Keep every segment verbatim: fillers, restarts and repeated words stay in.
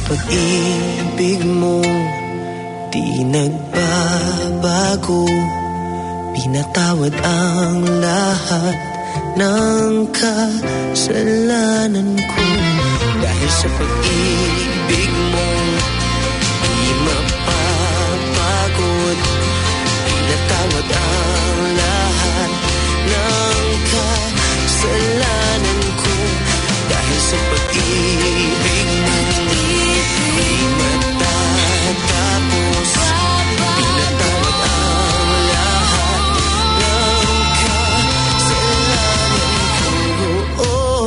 pag-ibig mo di nagbabago. Pinatawad ang lahat ng kasalanan ko. Dahil sa pag-ibig mo di mapapagod. Pinatawad ang lahat ng kasalanan ko. Dahil sa pag-ibig mo di matatapos. Pinatawad ang lahat ng kasalanan ko. Oh, oh,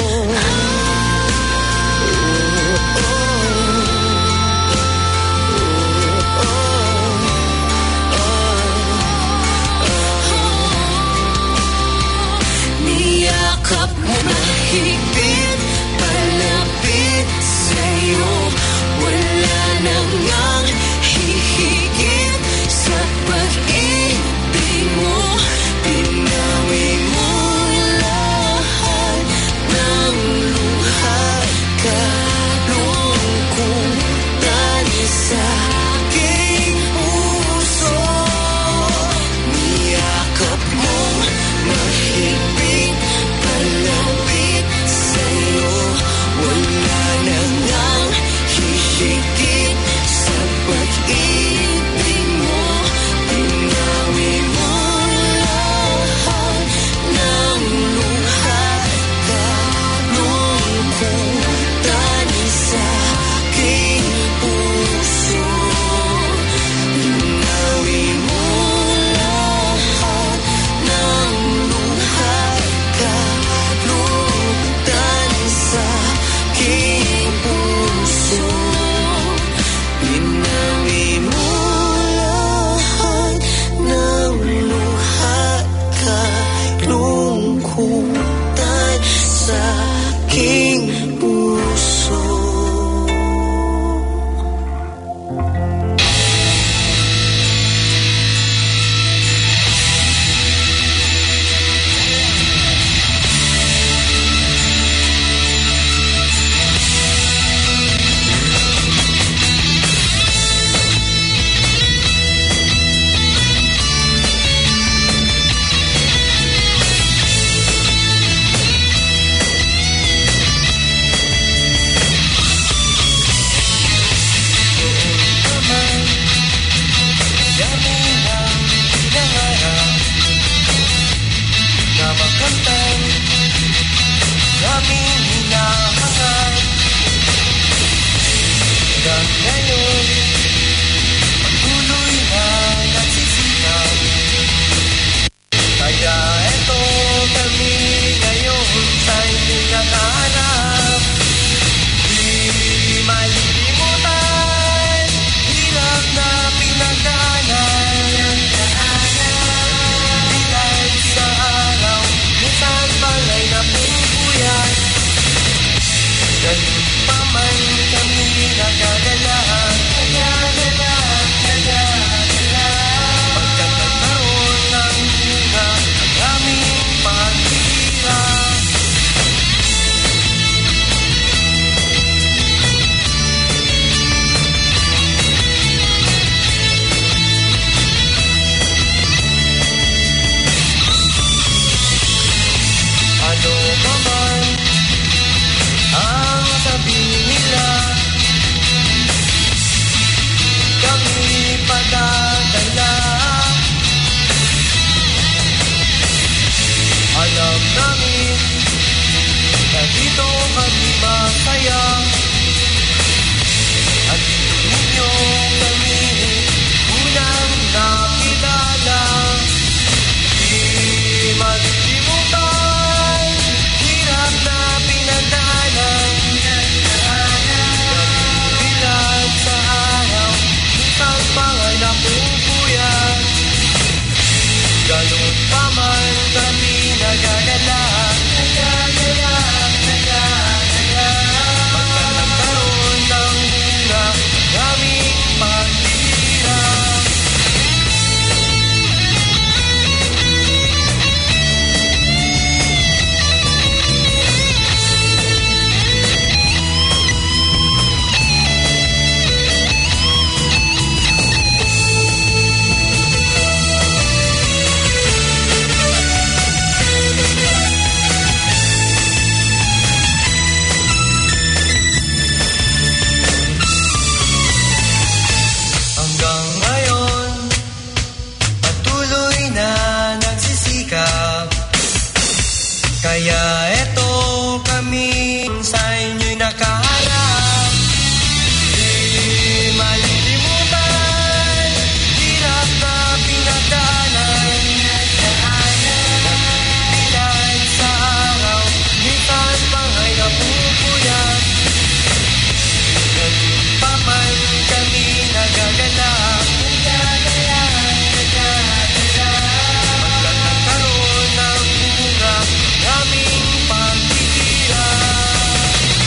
niyakap mo mahigpit, palapit sa'yo. Wala nang ang hihigit sa pag-ibig mo. Pinawi mo lahat ng luha, kalungkutan sa aking puso. Niyakap mo mahigpit, palapit sa'yo. Wala nang ang hihigit sa pag-ibig mo. Pinawi mo lahat ng luha, kalungkutan sa aking puso. Pinawi mo lahat ng luha, kalungkutan sa aking puso. Pinawi mo lahat ng luha, kalungkutan sa aking puso. Kaya eto kami sa inyo'y nakaharap. Di malilimutan, hirap na pinagdaanan. Bilan sa araw, minsan pang ay napupuyat. Ganun pa man kami nagaganap. Magkakaroon ng bunga aming pagtitira.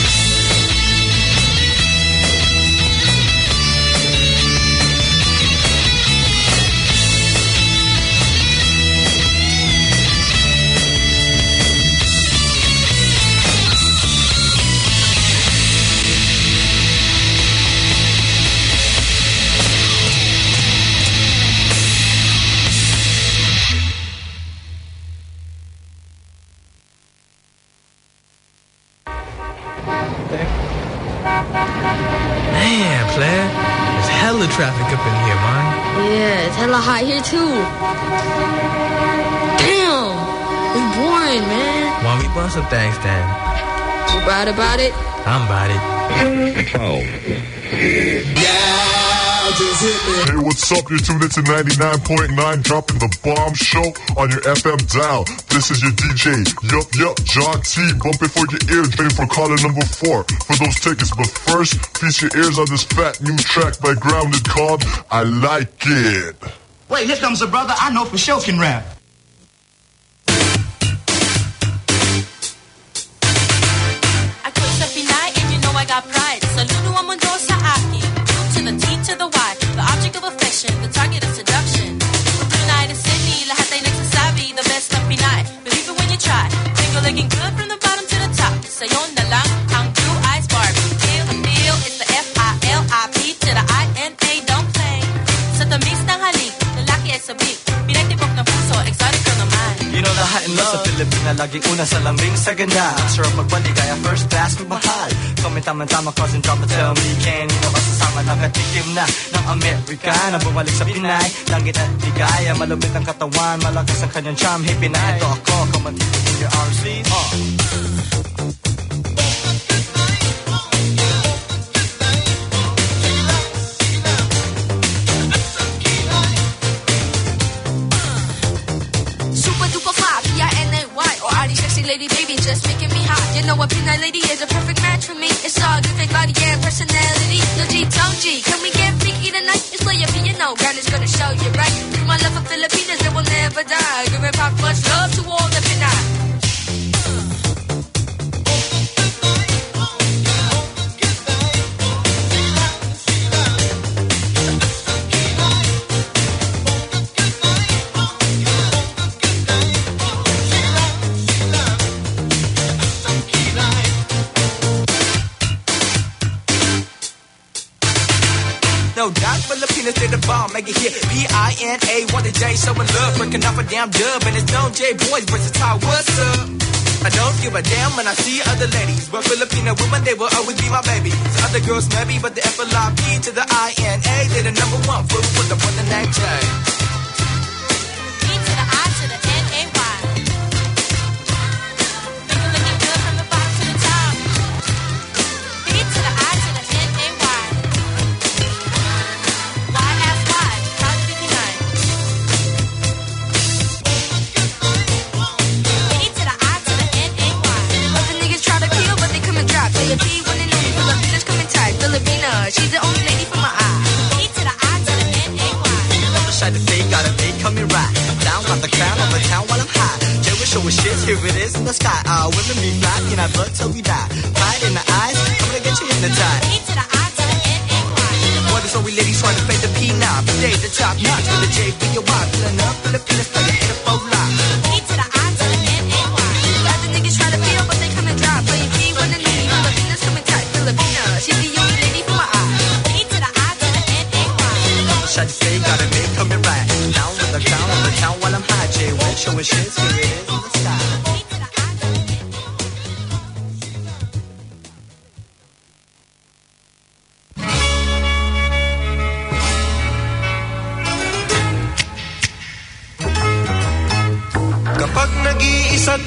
Man, player, there's hella traffic up in here, man. Yeah, it's hella hot here too. Damn, it's boring, man. Why don't we bust some things then? You bad about it? I'm about it. Oh. Hey, what's up? You're tuned into ninety-nine point nine, dropping the bomb show on your F M dial. This is your D J, yup, yup, John T. Bumping for your ears, waiting for caller number four for those tickets. But first, feast your ears on this fat new track by Grounded called I Like It. Wait, here comes a brother I know for sure can rap. I got pride. Saludo ang mundo sa akin. To the T to the Y, the object of affection, the target of seduction. From Brunei to Sydney, lahat ay nagsasabi, the best of Pinay. Believe it when you try. Finger looking good from the bottom to the top. Sayon na lang ang blue eyes Barbie. Feel the feel, it's the F I L I P to the I N A, don't play. Sa tamis ng halik, lalaki ay sabik. Pinagtibok ng puso, exotic girl naman. You know the hot and love sa Pilipina, laging una sa lambing sa ganda. Ang sarap magpaligaya, first class magmahal. Kung may tama-tama, cousin, drama, tell me, can you know masasama nakatikim na ng Amerika na bumalik sa Pinay, langit at ligaya, malupit ang katawan, malakas ang kanyang charm. Hey, Pinay, ito ako, come on, take it in your arms, please. Oh. Lady baby just making me hot. You know a Pinay lady is a perfect match for me. It's all good, fake body and personality. No G, Tong G, can we get freaky tonight? It's like a you know, God is gonna show you right. Through my love for Filipinas, it will never die. Giving pop much love to all the Pinay. No doubt, Filipinas did the bomb, make it hit. P I N A, what the J, showing love, breaking off a damn dub, and it's no J boys versatile. What's up? I don't give a damn when I see other ladies, but Filipino women, they will always be my babies. Other girls maybe, but the F L I P to the I N A, they're the number one food with the one the name J. E to the I to the N A Y. Finger looking good from the bottom to the top. E to the I to the N A Y. Y S Y, proud to be Pinay. E to the I to the N A Y. Other niggas try to kill, but they come and drop. They a P one and only Filipinas come and type. Filipina, she's the only lady for my eye. E to the I to the N A Y. Never shy to fake, got a fake coming right. Down on the crown of the town while I'm high. Jay will show us shit, here it is in the sky. Uh, women be fly, in our blood till we die. Pride in the eyes, I'm gonna get you hypnotized. E to the I to the N A Y. What is all we ladies trying to fade the P nine? But they the top notch, with the J for your wife. Filling up Filipinas, play your head up for life. E to the I to the N A Y. Other niggas try to kill, but they come and drop. Play P one and only Filipinas come and type. Filipina, she's the only lady for my eye. E to the I to the N A Y. Never shy to fake, got a fake coming right. Down with the crown of the town while I'm high. Jay will show us shit, here it is in the sky. E to the I to the N A Y.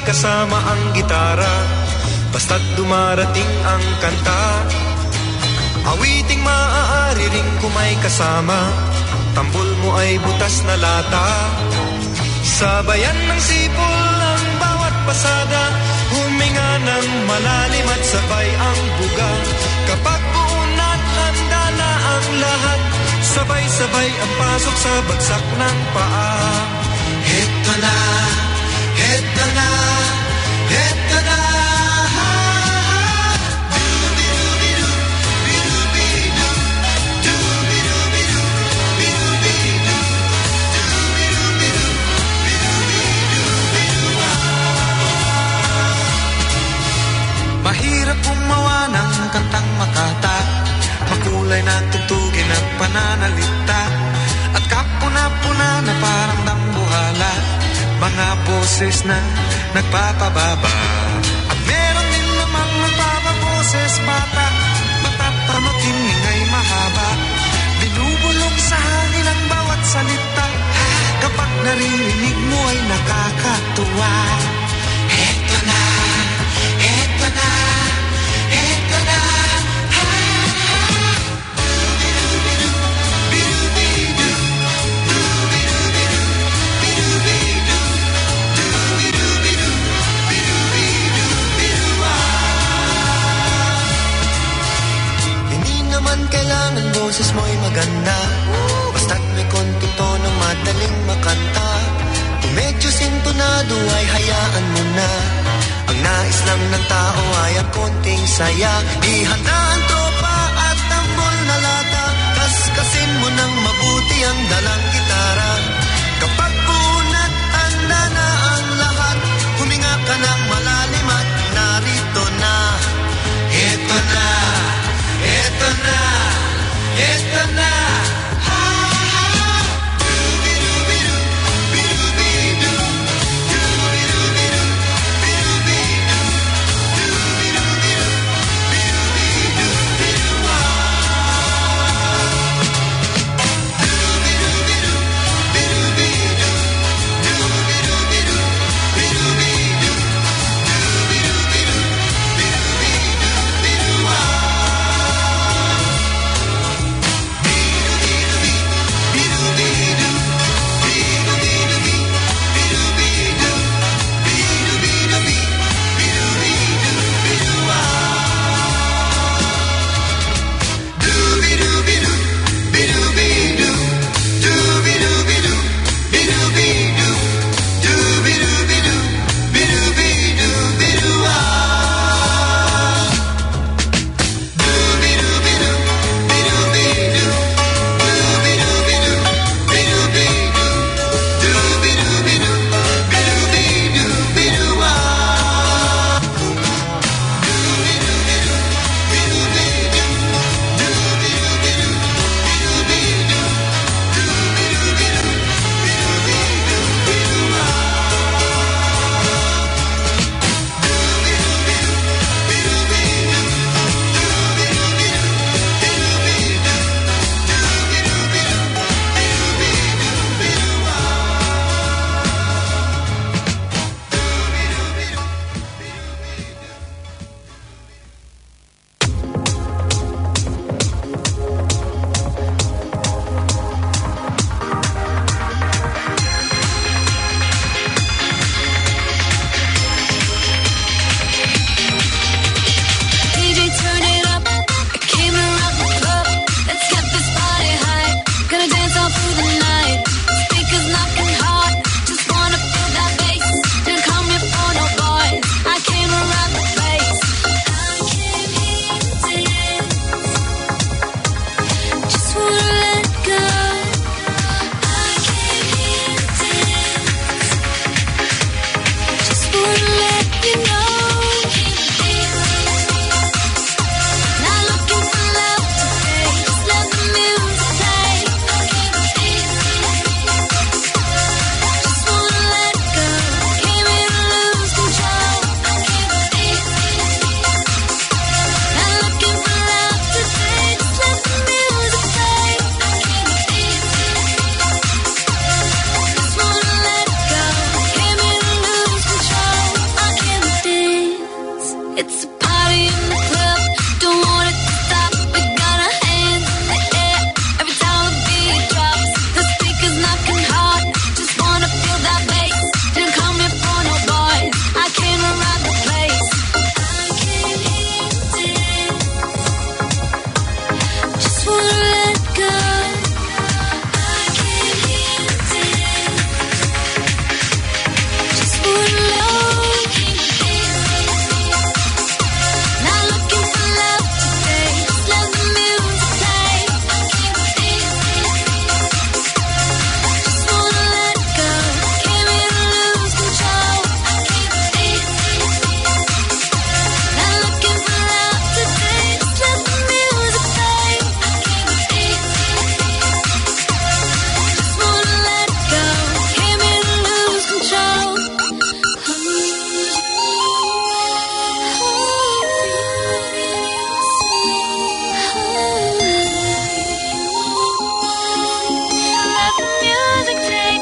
kasama ang gitara, basta't dumarating ang kanta. Awiting maaari ring kumay kasama, tambol mo ay butas na lata. Sabayan ng sipol ang bawat pasada, huminga ng malalim at sabay ang buga. Kapag buunat, handa na ang lahat, sabay-sabay ang pasok sa bagsak ng paa. Heto na, heto na, heto na. Mahirap gumawa ng kantang makata, makulay na tugtugin at pananalita, at kapuna-puna na parang dambuhala, mga boses na nagpapababa. At meron din namang nagpapaboses bata, matatamot hiningay mahaba, binubulong sa hangin ang bawat salita, kapag naririnig mo ay nakakatuwa. Eto na, eto na, eto na. Kailangan boses mo'y maganda, basta't may konting tono madaling makanta. Kung medyo sintonado ay hayaan mo na, ang nais lang ng tao ay ang konting saya. Ihanda ang tropa at tambol na lata, kaskasin mo ng mabuti ang dalang gitara. Kapag punat, handa na ang lahat, huminga ka ng malalim at narito na. Ito na, ito na, ito na. It's a party in the club, don't want it to stop. We got our hands in the air every time the beat drops. The speakers knocking hard, just wanna feel that bass. Didn't come here for no boys, I came to rock the place. I can't hear you dance, just wanna let go. I can't hear you dance, just wanna let go. Not looking for love today, just let the music play. Just wanna let go, came here to lose control. Not looking for love today, just let the music play. Just wanna let go, came here to lose control. Let the music take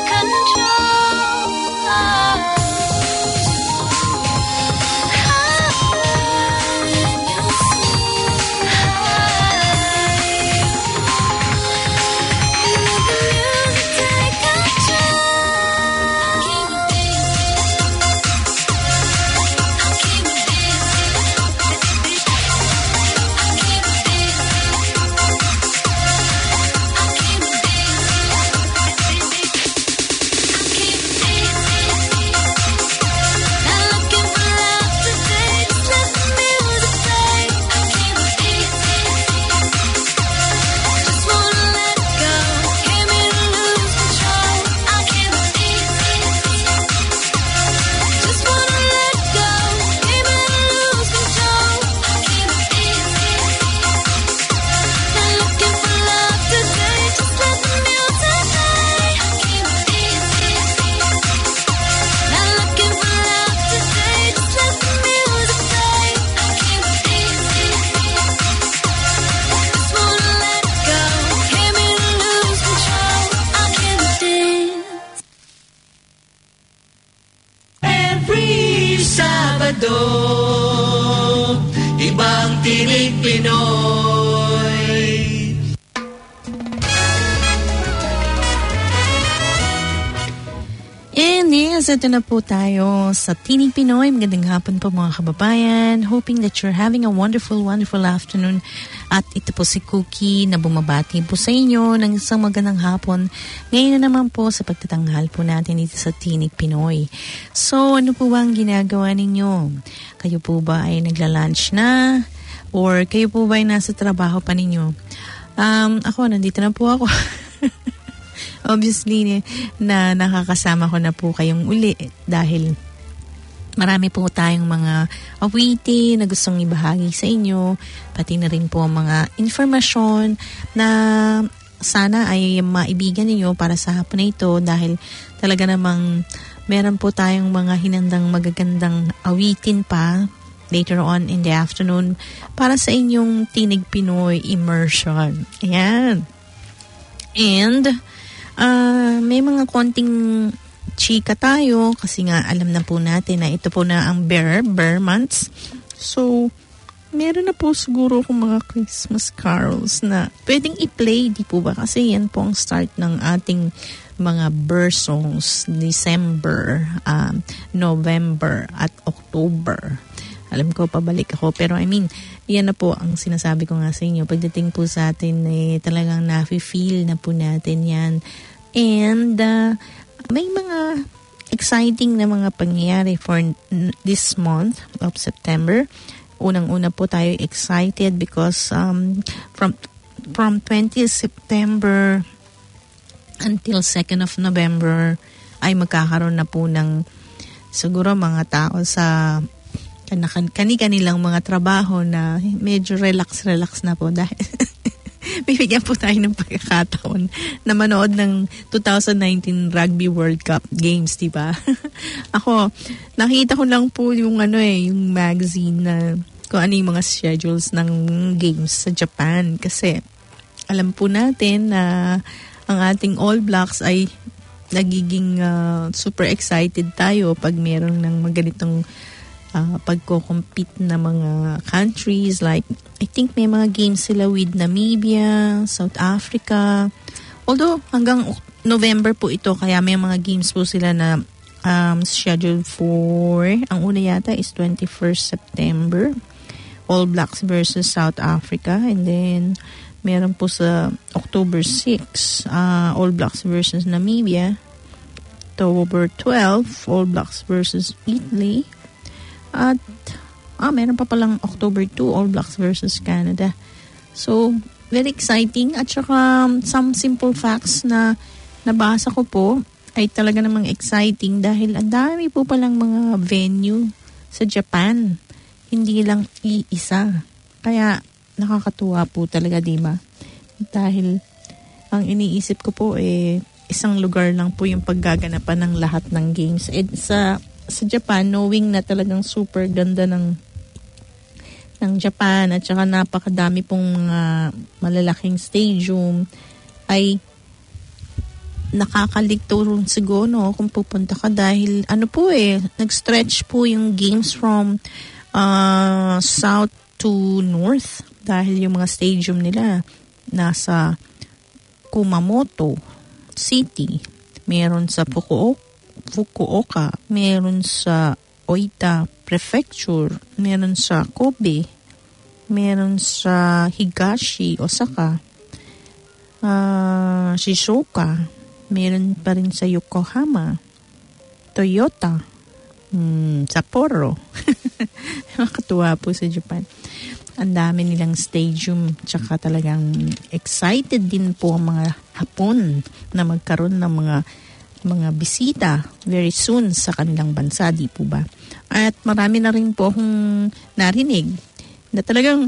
Ibang Tinig Pinoy. And yes, ito na po tayo sa Tinig Pinoy. Magandang hapon po mga kababayan. Hoping that you're having a wonderful, wonderful afternoon. At ito po si Cookie na bumabati po sa inyo ng isang magandang hapon. Ngayon na naman po sa pagtatanghal po natin dito sa Tinig Pinoy. So, ano po ba ang ginagawa ninyo? Kayo po ba ay nagla-lunch na? Or kayo po ba ay nasa trabaho pa ninyo? Um, ako, nandito na po ako. Obviously, na nakakasama ko na po kayong uli dahil marami po tayong mga awitin na gustong ibahagi sa inyo, pati na rin po mga informasyon na sana ay maibigan ninyo para sa hapon na ito dahil talaga namang meron po tayong mga hinandang magagandang awitin pa later on in the afternoon para sa inyong Tinig Pinoy immersion. Ayan. And Uh, may mga konting chika tayo kasi nga alam na po natin na ito po na ang bear, bear months. So, meron na po siguro kung mga Christmas carols na pwedeng i-play, di po ba? Kasi yan po ang start ng ating mga bear songs, December, um, November at October. Alam ko, pabalik ako. Pero I mean, yan na po ang sinasabi ko nga sa inyo. Pagdating po sa atin, eh, talagang nafe-feel na po natin yan. And uh, may mga exciting na mga pangyayari for n- this month of September. Unang-una po tayo excited because um, from from twentieth September until second of November ay magkakaroon na po ng siguro mga tao sa kani-kanilang mga trabaho na medyo relax-relax na po dahil bibigyan po tayo ng pagkakataon na manood ng twenty nineteen Rugby World Cup games, diba? Ako, nakita ko lang po yung ano eh, yung magazine na kung ano yung mga schedules ng games sa Japan kasi alam po natin na ang ating All Blacks ay nagiging uh, super excited tayo pag meron ng maganitong uh, pagko-compete na mga countries. Like, I think may mga games sila with Namibia, South Africa. Although, hanggang November po ito, kaya may mga games po sila na um, scheduled for, ang una yata is twenty-first September, All Blacks versus South Africa. And then, meron po sa October sixth, uh, All Blacks versus Namibia. October twelfth, All Blacks versus Italy. At, ah, meron pa palang October second, All Blacks versus Canada. So, very exciting. At saka, some simple facts na nabasa ko po ay talaga namang exciting dahil ang dami po palang mga venue sa Japan. Hindi lang iisa. Kaya nakakatuwa po talaga, di ba? Dahil ang iniisip ko po eh isang lugar lang po yung paggaganapan ng lahat ng games. Eh, sa sa Japan, knowing na talagang super ganda ng ng Japan at saka napakadami pong mga malalaking stadium ay nakakaligto rin siguro no, kung pupunta ka dahil ano po eh, nag-stretch po yung games from uh, south to north dahil yung mga stadium nila nasa Kumamoto City, meron sa Fukuoka, Fukuoka, meron sa Oita Prefecture, meron sa Kobe, meron sa Higashi, Osaka, uh, Shizuoka, meron pa rin sa Yokohama, Toyota, hmm, Sapporo. Makatuwa po sa Japan. Ang dami nilang stadium, tsaka talagang excited din po ang mga Hapon na magkaroon ng mga mga bisita very soon sa kanilang bansa, di po ba? At marami na rin po akong narinig na talagang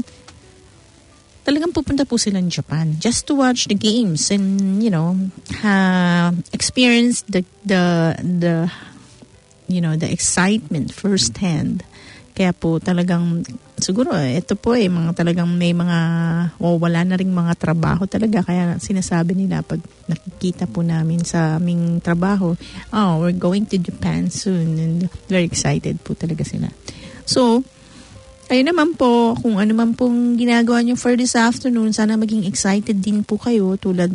talagang pupunta po sila ng Japan just to watch the games and, you know, uh, experience the, the, the, you know, the excitement firsthand. Kaya po talagang, siguro, ito po eh, mga talagang may mga, o oh, wala na rin mga trabaho talaga. Kaya sinasabi nila pag nakikita po namin sa aming trabaho, oh, we're going to Japan soon. And very excited po talaga sila. So, kayo naman po, kung ano man pong ginagawa nyo for this afternoon, sana maging excited din po kayo tulad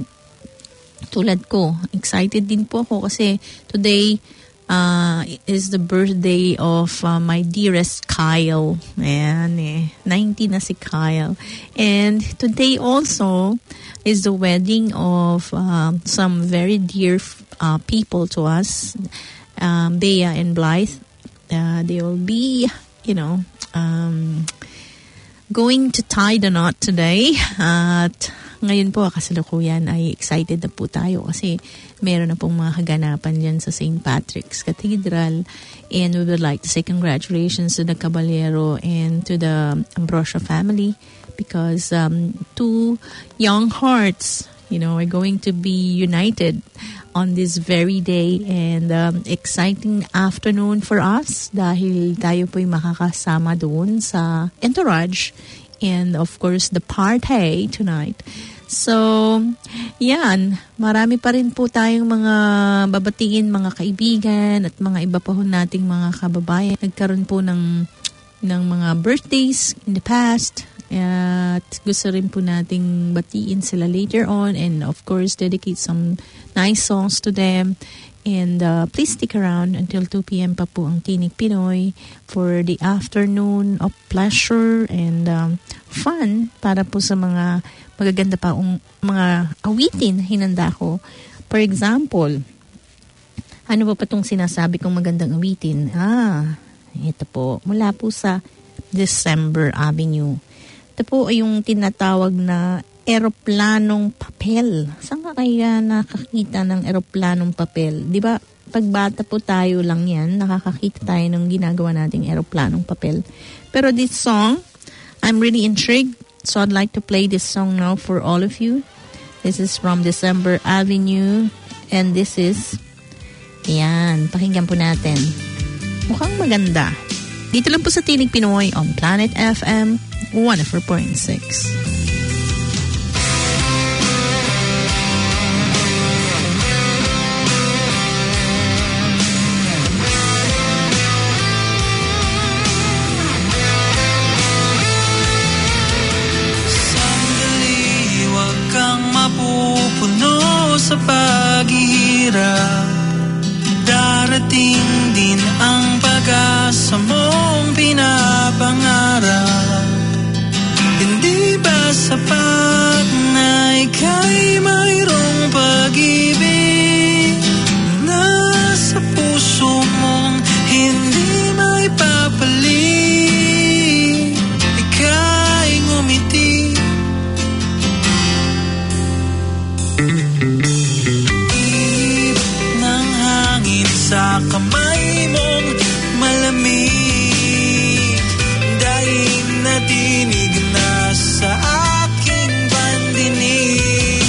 tulad ko. Excited din po ako kasi today uh, is the birthday of uh, my dearest Kyle. Ayan eh, ninety na si Kyle. And today also is the wedding of uh, some very dear uh, people to us, um, Bea and Blythe. Uh, they will be, you know, Um, going to tie the knot today. At ngayon po, kasalukuyan ay excited na po tayo kasi meron na pong mga kaganapan dyan sa Saint Patrick's Cathedral. And we would like to say congratulations to the Caballero and to the Ambrosio family because um, two young hearts, you know, are going to be united on this very day and um, exciting afternoon for us dahil tayo po'y makakasama doon sa entourage and of course the party tonight. So, yan. Marami pa rin po tayong mga babatiin, mga kaibigan at mga iba pa ho nating mga kababayan. Nagkaroon po ng, ng mga birthdays in the past. At gusto rin po nating batiin sila later on and of course dedicate some nice songs to them. And uh, please stick around until two p.m. pa po ang Tinig Pinoy for the afternoon of pleasure and um, fun para po sa mga magaganda pa ang mga awitin na hinanda ko. For example, ano ba pa itong sinasabi kong magandang awitin? Ah, ito po. Mula po sa December Avenue. Ito po ay yung tinatawag na eroplanong papel. Saan ka kaya nakakita ng eroplanong papel? Di ba, pagbata po tayo lang yan, nakakakita tayo ng ginagawa nating eroplanong papel. Pero this song, I'm really intrigued. So I'd like to play this song now for all of you. This is from December Avenue. And this is, yan, pakinggan po natin. Mukhang maganda. Dito lang po sa Tinig Pinoy on Planet F M one oh four point six. sa paghihirap, darating din ang pag-asa mong pinapangarap. Hindi ba sapat na ika'y mayroong pag-ibig na sa puso mong hindi may papalit? Ika'y ngumiti, ihip ng hangin sa kamay mong malamig, dahil natinig na sa aking pandinig.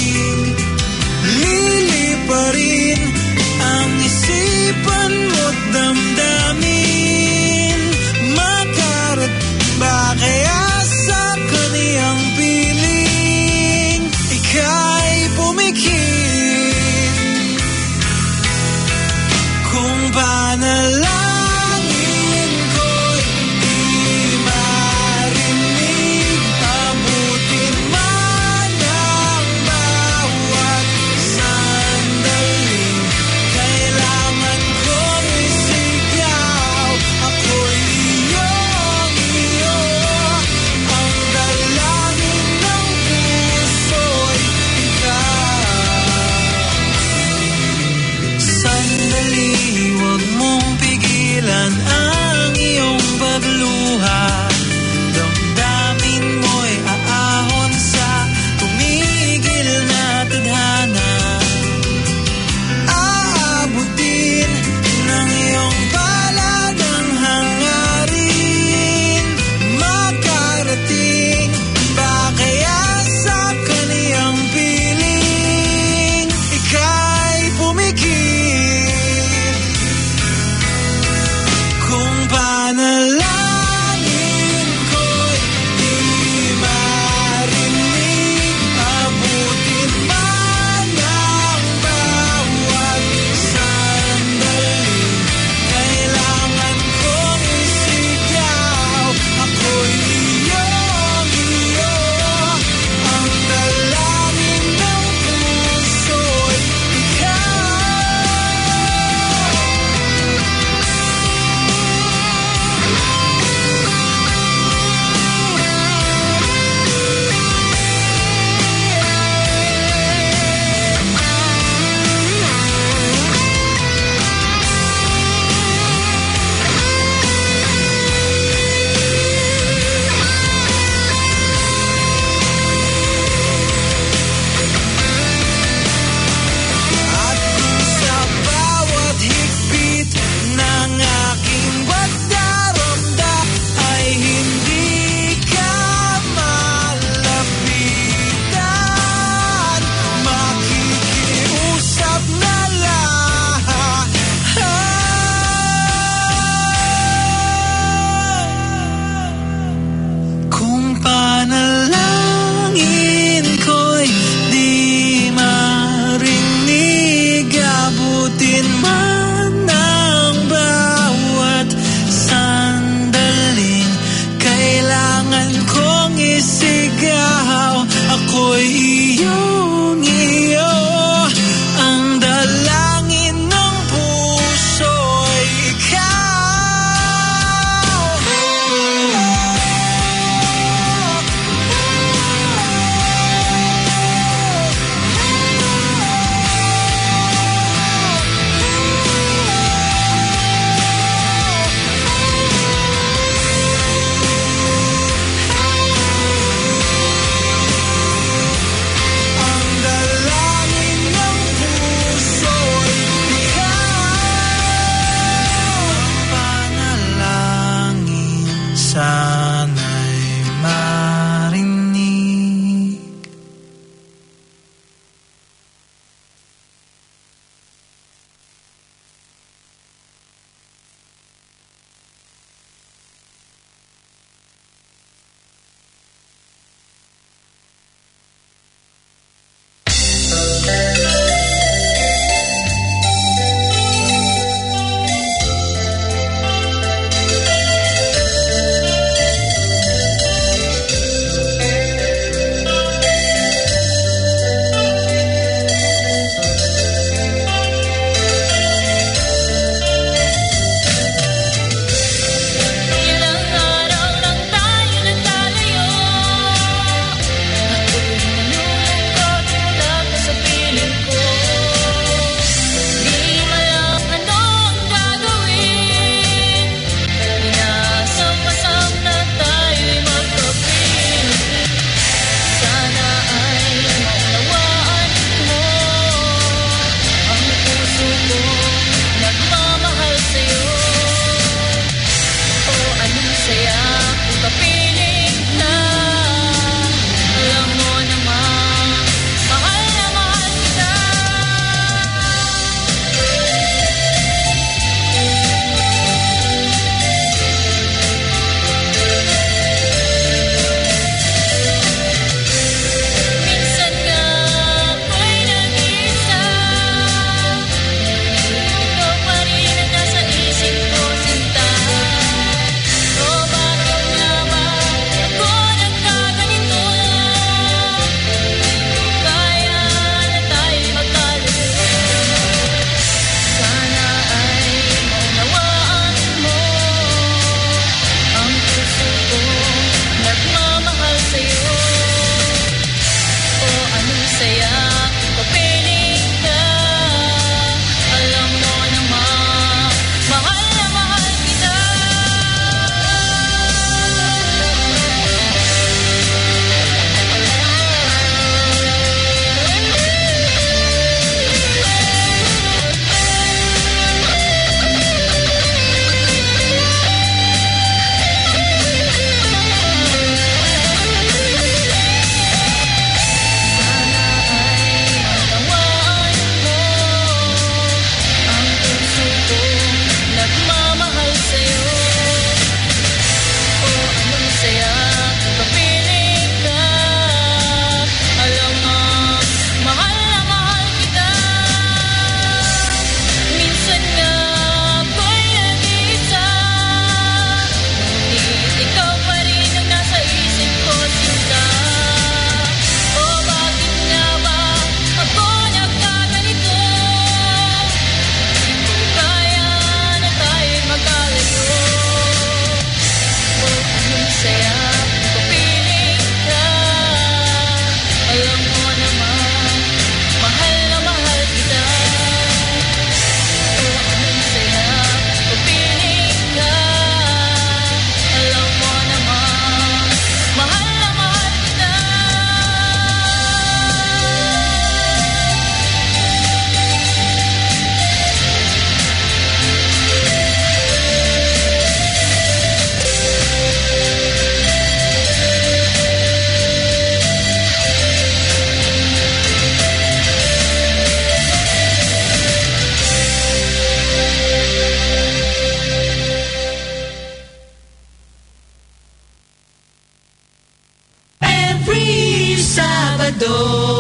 Sabado,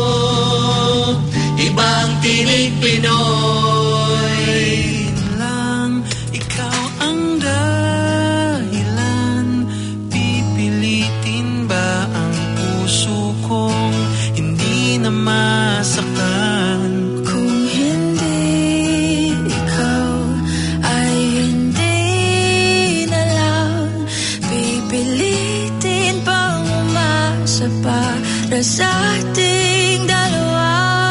ibang tinig Pinoy. Lang, ikaw ang dahilan. Pipilitin ba ang puso kong hindi na masaktan? Kung hindi ikaw ay hindi na lang, pipilitin pang umasa para sa ating dalawa.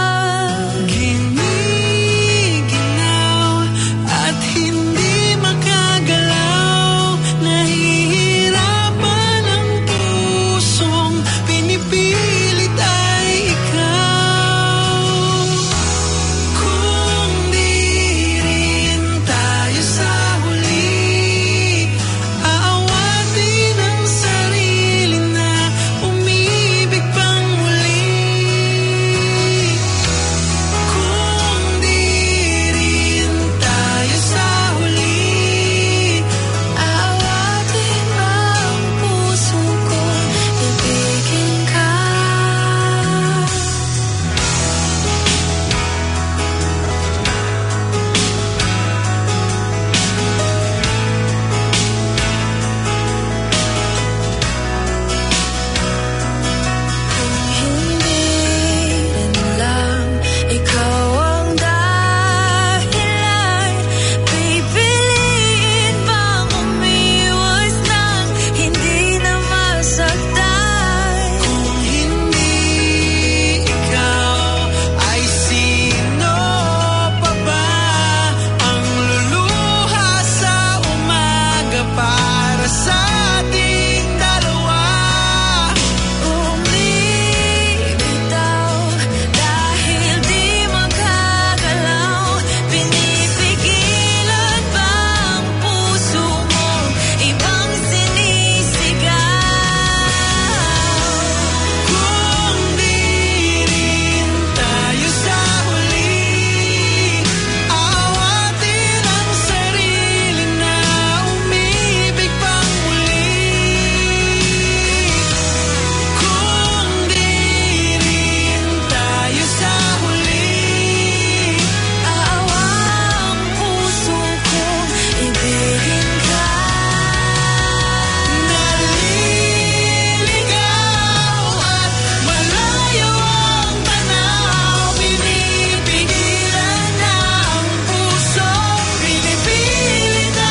Giniginaw at hindi makagalaw, nahihirapan ang pusong pinipilit ay ikaw. Kung di rin tayo sa huli, aawatin ang sarili na umibig pang muli. Kung di rin tayo sa huli, Aawatin ang puso ko, ibigin ka. Kung hindi rin lang ikaw ang dahilan, pipiliin bang umiwas nang hindi na masaktan? kung hindi ikaw ay sino pa ba ang luluha sa umaga para sa ating dalawa? Umibitaw dahil di magkagalaw, pinipigilan ba ang puso mo, ibang sinisigaw? Kung di rin tayo sa huli, aawatin ang sarili na umibig pang muli. Kung di rin tayo sa huli, Aawa ang puso ko, ibigin ka. naliligaw at malayo ang tanaw, pinipigilan na ang puso, pinipilit na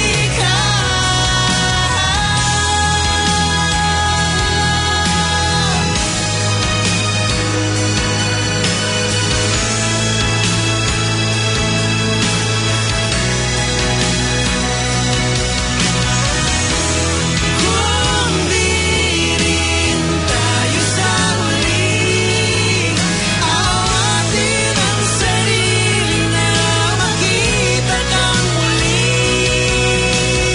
Kung di rin tayo sa huli, aawatin ang sarili na makita kang muli.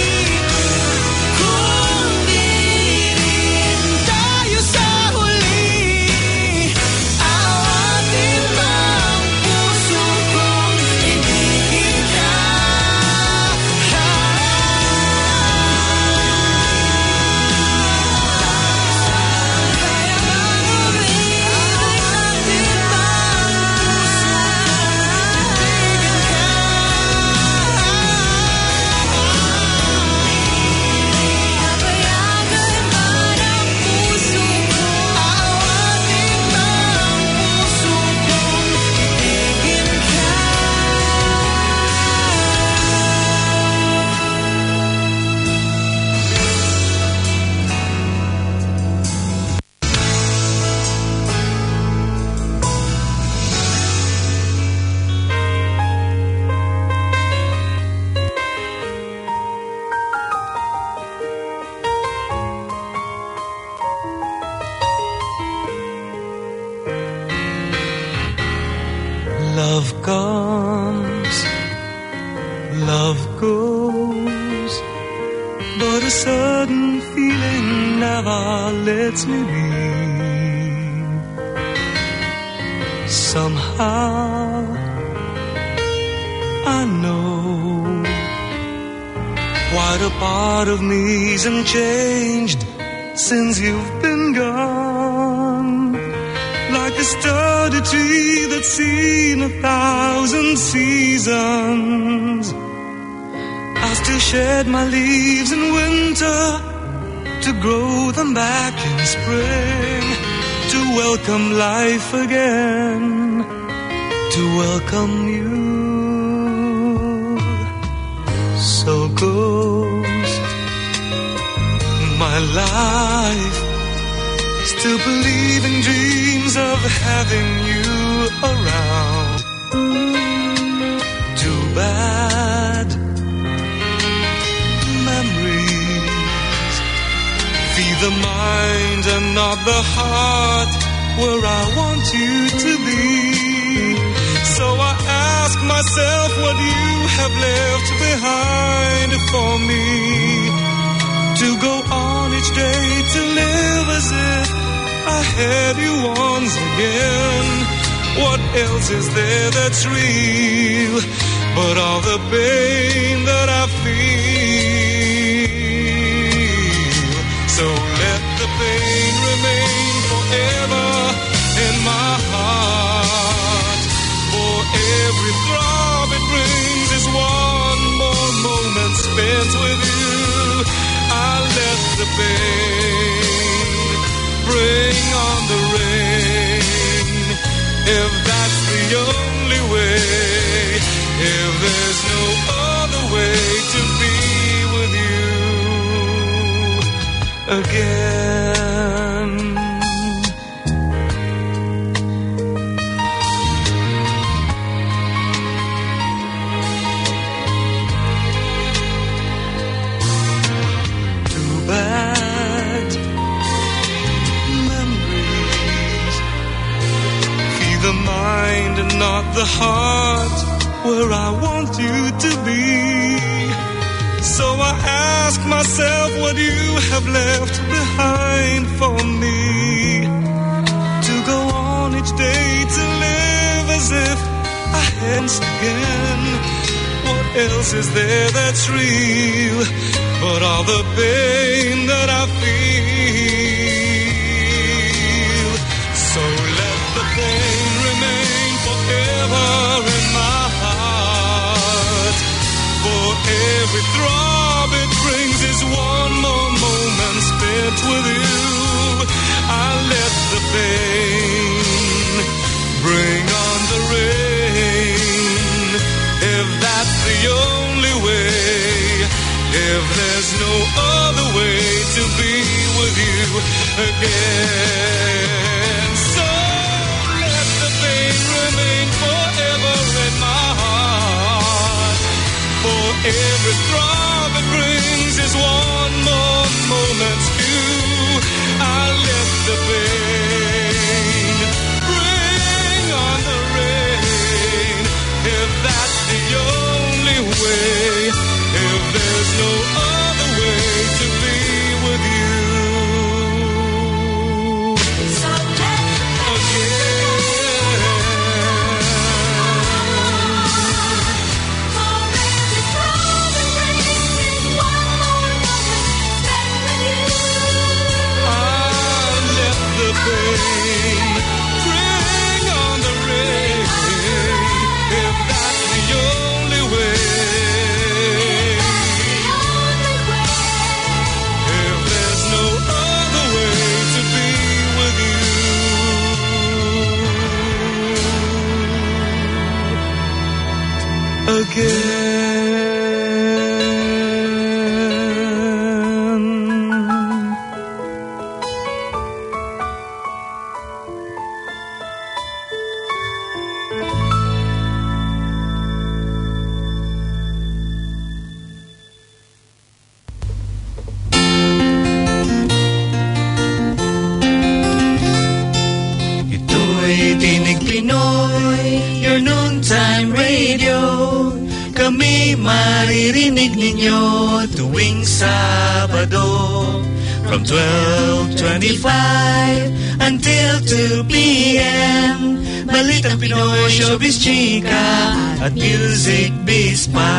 Kung di rin tayo sa huli, aawatin ba ang puso kong ibigin ka? Papayagan man ang puso ko, Aawatin ba ang puso kong ibigin ka? Love comes, love goes, but a sudden feeling never lets me be. Somehow I know quite a part of me's changed since you've been gone. sturdy tree that's seen a thousand seasons. I still shed my leaves in winter to grow them back in spring, to welcome life again, to welcome you. So goes my life, still believing dreams of having you around. Too bad memories feed the mind and not the heart, where I want you to be. So I ask myself what you have left behind for me, to go on each day to live as if I had you once again. What else is there that's real but all the pain that I feel? So let the pain remain forever in my heart, for every throb it brings is one more moment spent with you. I let the pain bring on the rain, if that's the only way, if there's no other way to be with you again. Bad memories feed the mind and not the heart, where I want you to be. So I ask myself what you have left behind for me, to go on each day to live as if I hadn't again. What else is there that's real but all the pain that I feel? So let the pain remain forever in my heart, for every throb it brings is one more moment spent with you. I let the pain bring on the rain, if that's the only way, if there's no other way to be with you again. So let the pain remain forever in my heart, for every throb it brings is one more moment's view. I let the pain bring on the rain, if that's the only way, if there's no other way to be with you maririnig ninyo tuwing Sabado from twelve twenty-five until two p.m. Balitang Pinoy, Showbiz Chika at Music Biz pa.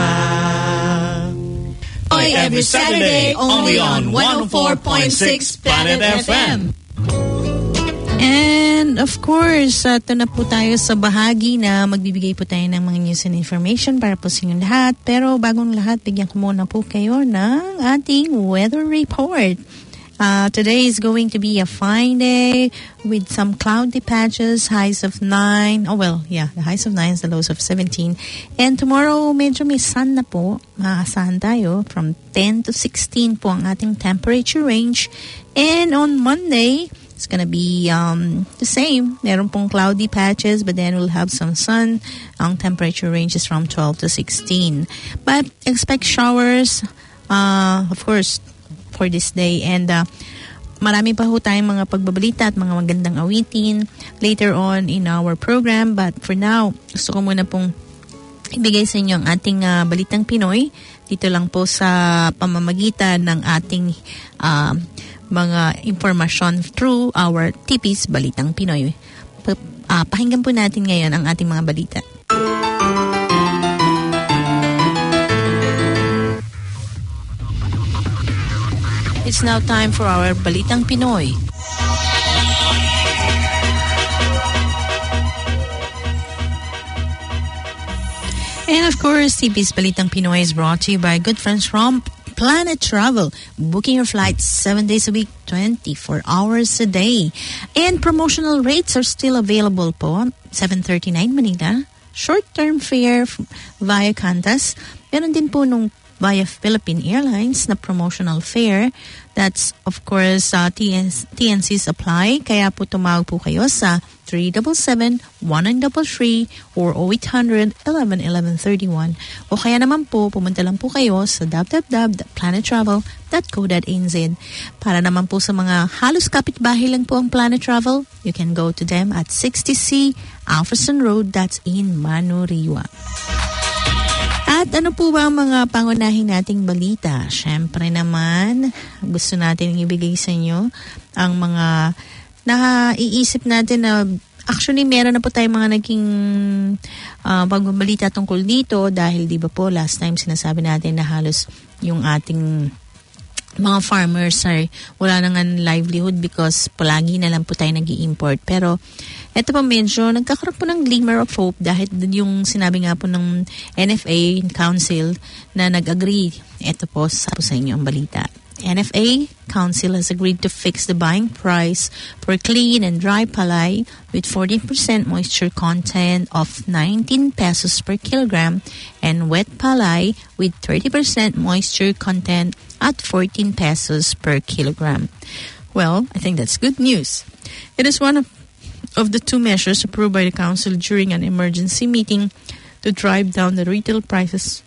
Every Saturday only on one oh four point six Planet F M. And of course, uh, ito na po tayo sa bahagi na magbibigay po tayo ng mga news and information para po sa inyong lahat. Pero bagong lahat, bigyan ko muna po kayo ng ating weather report. Uh, today is going to be a fine day with some cloudy patches, highs of nine. Oh, well, yeah, the highs of nine, the lows of seventeen. And tomorrow, medyo may sun na po. Maasahan tayo from ten to sixteen po ang ating temperature range. And on Monday, it's gonna be um, the same. Meron pong cloudy patches, but then we'll have some sun. Ang temperature range is from twelve to sixteen. But expect showers, uh, of course, for this day. And uh, marami pa ho tayong mga pagbabalita at mga magandang awitin later on in our program. But for now, gusto ko muna pong ibigay sa inyo ang ating uh, Balitang Pinoy. Dito lang po sa pamamagitan ng ating uh, mga informasyon through our T P's Balitang Pinoy. Pa- uh, pakinggan po natin ngayon ang ating mga balita. It's now time for our Balitang Pinoy. And of course, T P's Balitang Pinoy is brought to you by good friends from Planet Travel. Booking your flights seven days a week, twenty-four hours a day. And promotional rates are still available po. seven thirty-nine Manila. Short-term fare via Qantas. Meron din po nung via Philippine Airlines na promotional fare. That's, of course, uh, T N Cs apply. Kaya po tumawag po kayo sa three seven seven, one nine three three or oh eight hundred, eleven eleven thirty-one. O kaya naman po, pumunta lang po kayo sa w w w dot planet travel dot co dot n z. Para naman po sa mga halos kapitbahay lang po ang Planet Travel, you can go to them at sixty C Alfredson Road, that's in Manuriwa. At ano po ba ang mga pangunahin nating balita? Siyempre naman, gusto natin ibigay sa inyo ang mga naiisip natin na actually meron na po tayong mga naging uh, pagbabalita tungkol dito dahil di ba po last time sinasabi natin na halos yung ating mga farmers ay wala na nga livelihood because palagi na lang po tayo nag-i-import. Pero eto po medyo nagkakaroon po ng glimmer of hope dahil yung sinabi nga po ng N F A Council na nag-agree. Eto po sa, po sa inyo ang balita. N F A Council has agreed to fix the buying price for clean and dry palay with fourteen percent moisture content of nineteen pesos per kilogram and wet palay with thirty percent moisture content at fourteen pesos per kilogram. Well, I think that's good news. It is one of, of the two measures approved by the Council during an emergency meeting to drive down the retail prices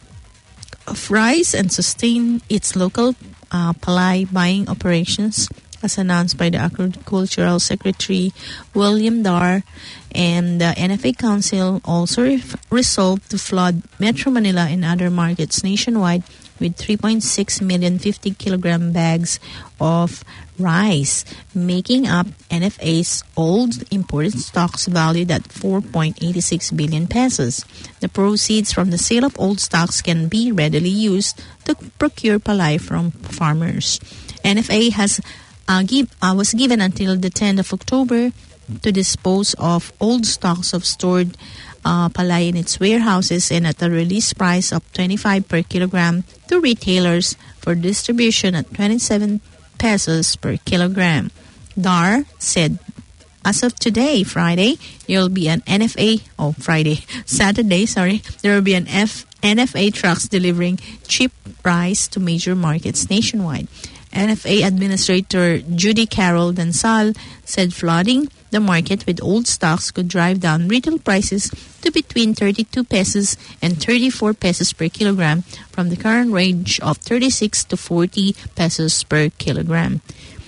of rice and sustain its local uh, palay buying operations, as announced by the Agricultural Secretary William Dar. And the N F A Council also re- resolved to flood Metro Manila and other markets nationwide with three point six million fifty kilogram bags of rice, making up N F A's old imported stocks valued at four point eight six billion pesos. The proceeds from the sale of old stocks can be readily used to procure palay from farmers. N F A has uh, give, uh, was given until the tenth of October to dispose of old stocks of stored uh, palay in its warehouses and at a release price of twenty-five per kilogram to retailers for distribution at twenty-seven pesos per kilogram. Dar said, as of today, Friday, there will be an N F A, oh, Friday, Saturday, sorry, there will be an F, N F A trucks delivering cheap rice to major markets nationwide. N F A Administrator Judy Carol Dansal said flooding the market with old stocks could drive down retail prices to between thirty-two pesos and thirty-four pesos per kilogram from the current range of thirty-six to forty pesos per kilogram.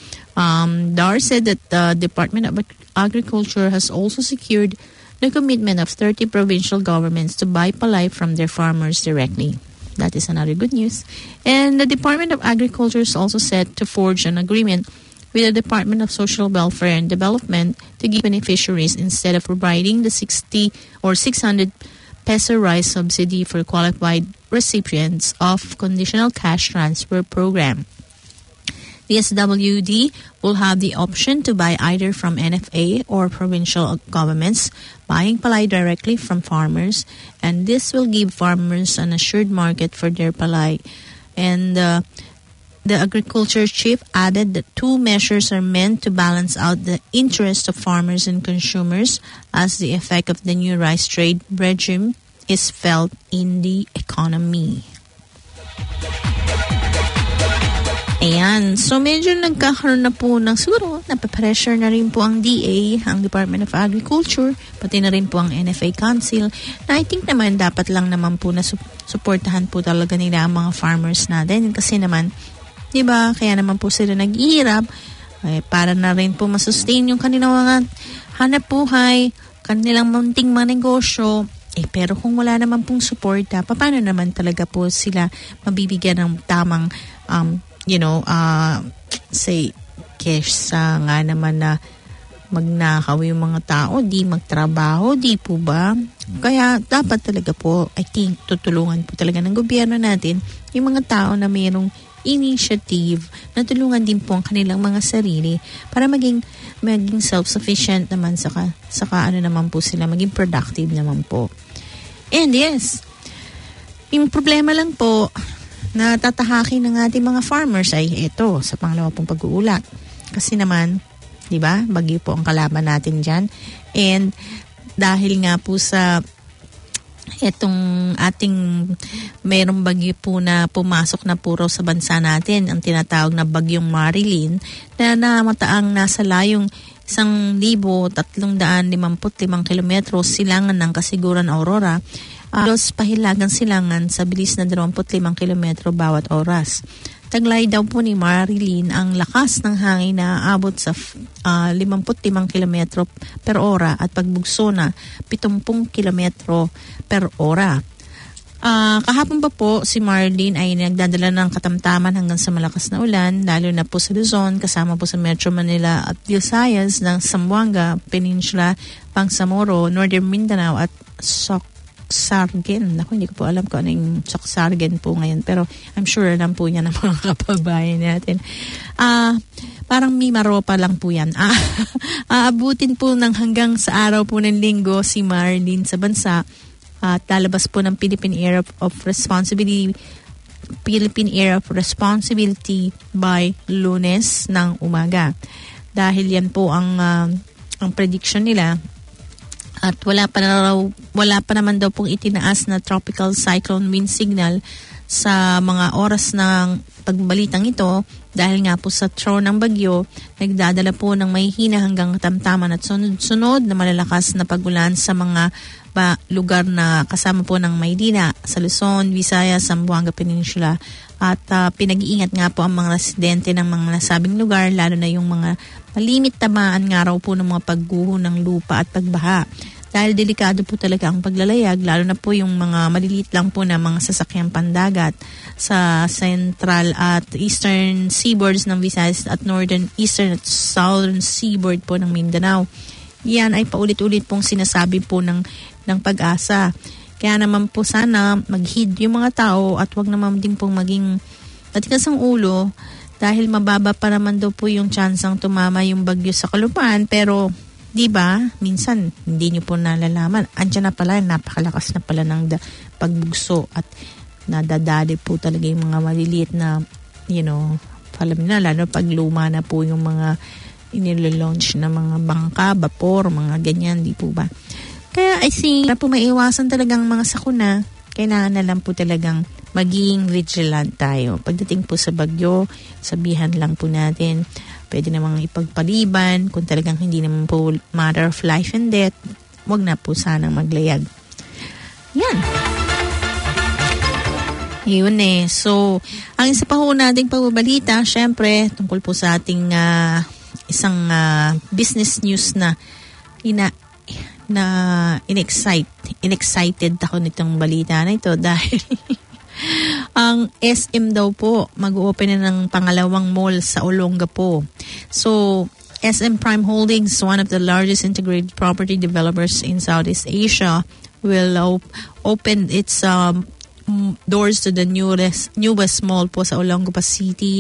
Um, Dar said that the Department of Agriculture has also secured the commitment of thirty provincial governments to buy palay from their farmers directly. That is another good news. And the Department of Agriculture is also set to forge an agreement with the Department of Social Welfare and Development to give beneficiaries instead of providing the sixty or six hundred peso rice subsidy for qualified recipients of Conditional Cash Transfer Program. The S W D will have the option to buy either from N F A or provincial governments, buying palay directly from farmers, and this will give farmers an assured market for their palay. And uh, the agriculture chief added that two measures are meant to balance out the interest of farmers and consumers as the effect of the new rice trade regime is felt in the economy. Ayan. So, medyo nagkakaroon na po ng siguro, napapressure na rin po ang D A, ang Department of Agriculture, pati na rin po ang N F A Council, na I think naman dapat lang naman po na su- suportahan po talaga nila ang mga farmers natin. Kasi naman, di ba, kaya naman po sila nag-iirap, eh, para na rin po masustain yung kanilang mga hanap buhay, kanilang munting mga negosyo. Eh, pero kung wala naman pong suporta, paano naman talaga po sila mabibigyan ng tamang um, you know, uh, say, kesa nga naman na magnakaw yung mga tao, di magtrabaho, di po ba? Kaya dapat talaga po, I think, tutulungan po talaga ng gobyerno natin yung mga tao na mayroong initiative na tulungan din po ang kanilang mga sarili para maging maging self-sufficient naman, saka, saka ano naman po sila, maging productive naman po. And yes, yung problema lang po na tatahakin ng ating mga farmers ay ito sa pangalawa pong pag-uulat. Kasi naman, di ba, bagyo po ang kalaban natin dyan. And dahil nga po sa itong ating mayroong bagyo po na pumasok na puro sa bansa natin, ang tinatawag na bagyong Marilyn, na namataang nasa layong isang libo tatlong daan limamput limang kilometro silangan ng Kasiguran, Aurora. Alos pahilagang silangan sa bilis na dalawampu't limang kilometro bawat oras. Taglay daw po ni Marilyn ang lakas ng hangin na aabot sa uh, limampu't limang kilometro per ora at pagbugso na pitongpung kilometro per ora. Uh, kahapon pa po si Marilyn ay nagdadala ng katamtaman hanggang sa malakas na ulan, lalo na po sa Luzon, kasama po sa Metro Manila at Visayas ng Zamboanga Peninsula, Bangsamoro, Northern Mindanao at Soc Sargen. Ako, hindi ko po alam kung ano yung Sargen po ngayon. Pero I'm sure alam po niya ng mga kababayan natin. Ah, uh, parang Mimaropa lang po yan. Ah, aabutin po ng hanggang sa araw po ng linggo si Marlene sa bansa at uh, lalabas po ng Philippine Area of Responsibility Philippine Area of Responsibility by Lunes ng umaga. Dahil yan po ang uh, ang prediction nila. At wala pa na raw, wala pa naman daw pong itinaas na tropical cyclone wind signal sa mga oras ng pagbalitang ito dahil nga po sa throw ng bagyo, nagdadala po ng may hina hanggang tamtaman at sunod-sunod na malalakas na pagulan sa mga ba, lugar na kasama po ng Maynila, sa Luzon, Visayas, Zamboanga Peninsula. At uh, pinag-iingat nga po ang mga residente ng mga nasabing lugar, lalo na yung mga malimit tamaan nga raw po ng mga pagguho ng lupa at pagbaha. Dahil delikado po talaga ang paglalayag, lalo na po yung mga maliliit lang po na mga sasakyang pandagat sa central at eastern seaboards ng Visayas at northern, eastern at southern seaboard po ng Mindanao. Yan ay paulit-ulit pong sinasabi po ng, ng Pag-asa. Kaya naman po sana mag-heed yung mga tao at wag naman din pong maging matigas ang ulo dahil mababa pa naman daw po yung tsansang tumama yung bagyo sa kalupaan. Pero di ba, minsan hindi nyo po nalalaman. Andiyan na pala, napakalakas na pala ng da- pagbugso at nadadali po talaga yung mga maliliit na, you know, alam na, lalo pag luma na po yung mga inilo-launch na mga bangka, vapor, mga ganyan, di po ba? Kaya I think, para po maiwasan talagang mga sakuna, kailangan na lang po talagang maging vigilant tayo. Pagdating po sa bagyo, sabihan lang po natin, pwede namang ipagpaliban, kung talagang hindi naman po matter of life and death, wag na po sanang maglayag. Yan. Yun eh. So, ang isa pa po nating pagbabalita, syempre, tungkol po sa ating uh, isang uh, business news na ina na in-excite, in-excited ako nitong balita na ito dahil ang S M daw po mag-open na ng pangalawang mall sa Olongapo. So, S M Prime Holdings, one of the largest integrated property developers in Southeast Asia, will op- open its um, doors to the newest, newest mall po sa Olongapo City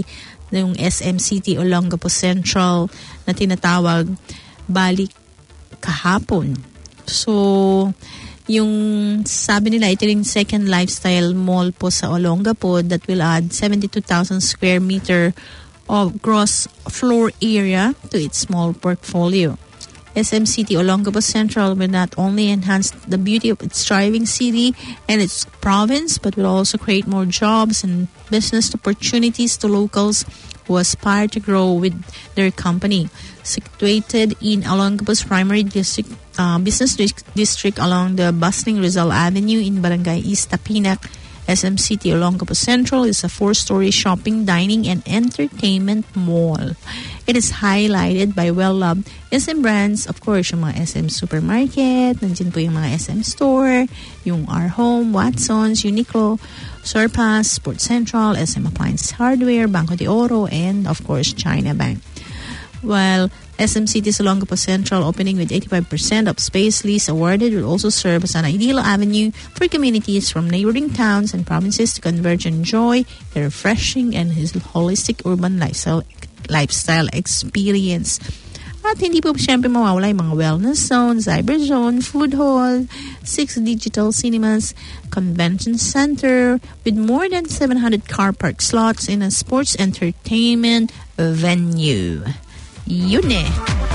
yung S M City Olongapo Central na tinatawag balik kahapon. So, yung sabi nila, ito yung second lifestyle mall po sa Olongapo that will add seventy-two thousand square meter of gross floor area to its small portfolio. S M City Olongapo Central will not only enhance the beauty of its thriving city and its province, but will also create more jobs and business opportunities to locals who aspire to grow with their company. Situated in Olongapo's primary district, uh, business di- district along the bustling Rizal Avenue in Barangay East Tapinac, S M City Olongapo Central is a four-story shopping, dining, and entertainment mall. It is highlighted by well-loved S M brands, of course, yung mga S M Supermarket, nandiyan po yung mga S M Store, yung Our Home, Watsons, Uniqlo, Surpass, Sports Central, S M Appliance Hardware, Banco de Oro, and of course, China Bank. While S M City's Olongapo Central, opening with eighty-five percent of space lease awarded, will also serve as an ideal avenue for communities from neighboring towns and provinces to converge and enjoy a refreshing and holistic urban lifestyle, lifestyle experience. At hindi po siyempre mawawala yung mga wellness zone, cyber zone, food hall, six digital cinemas, convention center with more than seven hundred car park slots in a sports entertainment venue. Yun eh.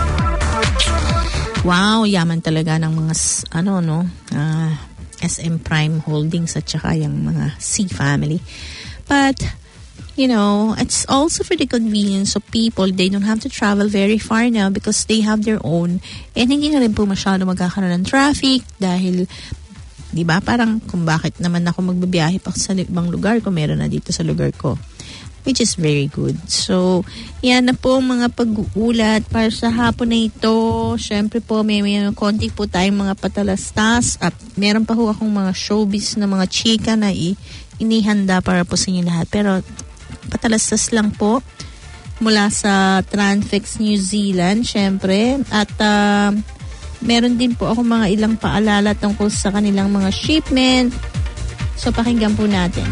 Wow, yaman talaga ng mga ano no, uh, S M Prime Holdings at saka yung mga C family. But you know, it's also for the convenience of people. They don't have to travel very far now because they have their own. And hindi na rin po masyado magkakaroon ng traffic dahil, di ba, parang kung bakit naman ako magbabiyahe pa sa ibang lugar kung meron na dito sa lugar ko. Which is very good. So, yan na po mga pag-uulat para sa hapon na ito. Siyempre po, may, may konti po tayong mga patalastas at meron pa po akong mga showbiz na mga chika na i- inihanda para po sa inyo lahat. Pero, patalastas lang po mula sa Transfix New Zealand, syempre. At uh, meron din po ako mga ilang paalala tungkol sa kanilang mga shipment. So, pakinggan po natin.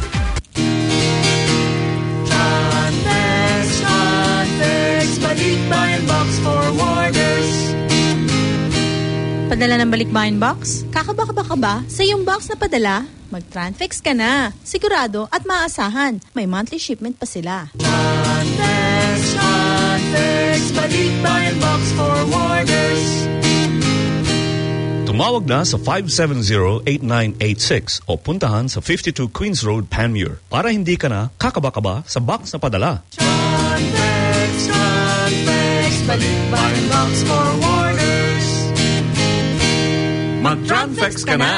Transfix, Transfix, balikbayan box forwarders. Padala ng balikbayan box? Kakaba-kaba ka ba sa iyong box na padala? Mag-Transfix ka na. Sigurado at maasahan. May monthly shipment pa sila. Transfix, Transfix, balikbayan box forwarders. Tumawag na sa five seven zero, eight nine eight six o puntahan sa fifty-two Queens Road, Panmure para hindi ka na kakaba-kaba sa box na padala. Transfix, Transfix, balikbayan box forwarders. Mag-Transfix ka na!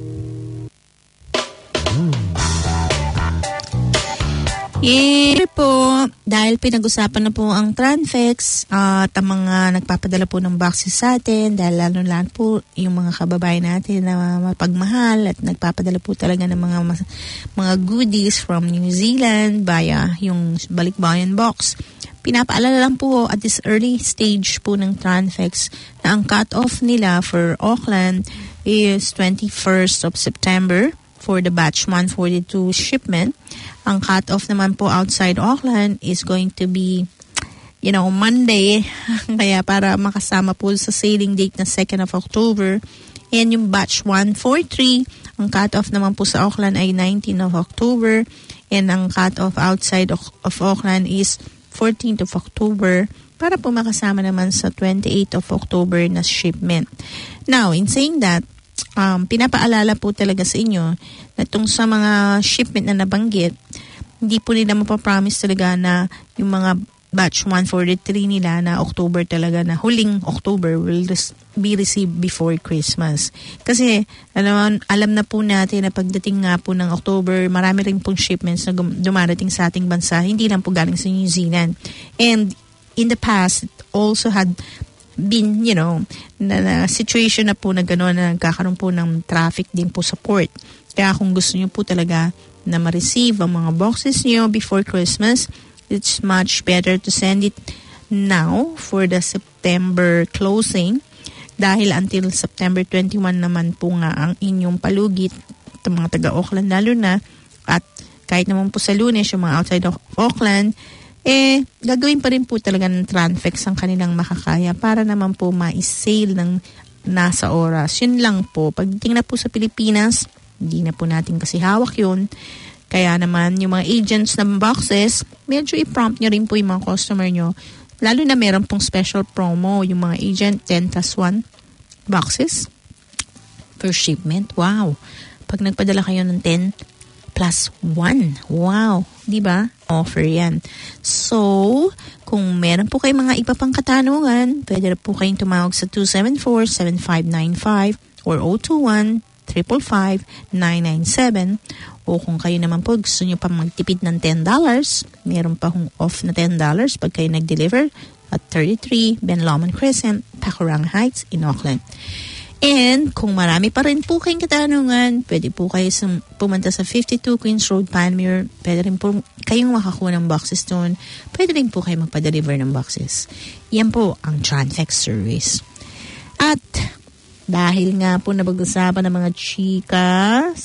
Yeah po, dahil pinag-usapan na po ang Transfix uh, at ang mga nagpapadala po ng boxes sa atin, dahil lalo-lalo po yung mga kababayan natin na mapagmahal at nagpapadala po talaga ng mga mga goodies from New Zealand via yung balikbayan box. Pinapaalala lang po at this early stage po ng Transfix na ang cut-off nila for Auckland is twenty-first of September for the batch one forty-two shipment. Ang cut-off naman po outside Auckland is going to be, you know, Monday. Kaya para makasama po sa sailing date na second of October. And yung batch one forty-three, ang cut-off naman po sa Auckland ay nineteenth of October. And ang cut-off outside of, of Auckland is fourteenth of October. Para po makasama naman sa twenty-eighth of October na shipment. Now, in saying that, Um, pinapaalala po talaga sa inyo na itong sa mga shipment na nabanggit, hindi po nila mapapromise talaga na yung mga batch one forty-three nila na October talaga, na huling October will res- be received before Christmas. Kasi alam, alam na po natin na pagdating nga po ng October, marami rin pong shipments na gum- dumarating sa ating bansa, hindi lang po galing sa New Zealand. And in the past, it also had been, you know, na, na situation na po na gano'n na nagkakaroon po ng traffic din po sa port. Kaya kung gusto nyo po talaga na ma-receive ang mga boxes nyo before Christmas, it's much better to send it now for the September closing dahil until September twenty-first naman po nga ang inyong palugit at mga taga-Auckland lalo na, at kahit naman po sa Lunes yung mga outside of Auckland, eh, gagawin pa rin po talaga ng Tranfex ang kanilang makakaya para naman po ma-sale ng nasa oras. Yun lang po. Pagdating na po sa Pilipinas, hindi na po natin kasi hawak yun. Kaya naman, yung mga agents ng boxes, medyo i-prompt nyo rin po yung mga customer nyo. Lalo na meron pong special promo, yung mga agent ten plus one boxes per shipment. Wow! Pag nagpadala kayo ng ten plus one. Wow! Diba? Offer yan. So, kung meron po kayong mga iba pang katanungan, pwede na po kayong tumawag sa two seven four, seven five nine five or zero two one, five five five, nine nine seven. O kung kayo naman po gusto nyo pa magtipid ng ten dollars, meron pa hong off na ten dollars pag kayo nag-deliver at thirty-three Ben Lomond Crescent, Pakuranga Heights in Auckland. And kung marami pa rin po kayong katanungan, pwede po kayo sum- pumunta sa fifty-two Queens Road, Panmure. Pwede rin po kayong makakuha ng boxes doon. Pwede rin po kayo magpa-deliver ng boxes. Yan po ang Tranfex service. At dahil nga po napag-usapan ng mga chikas,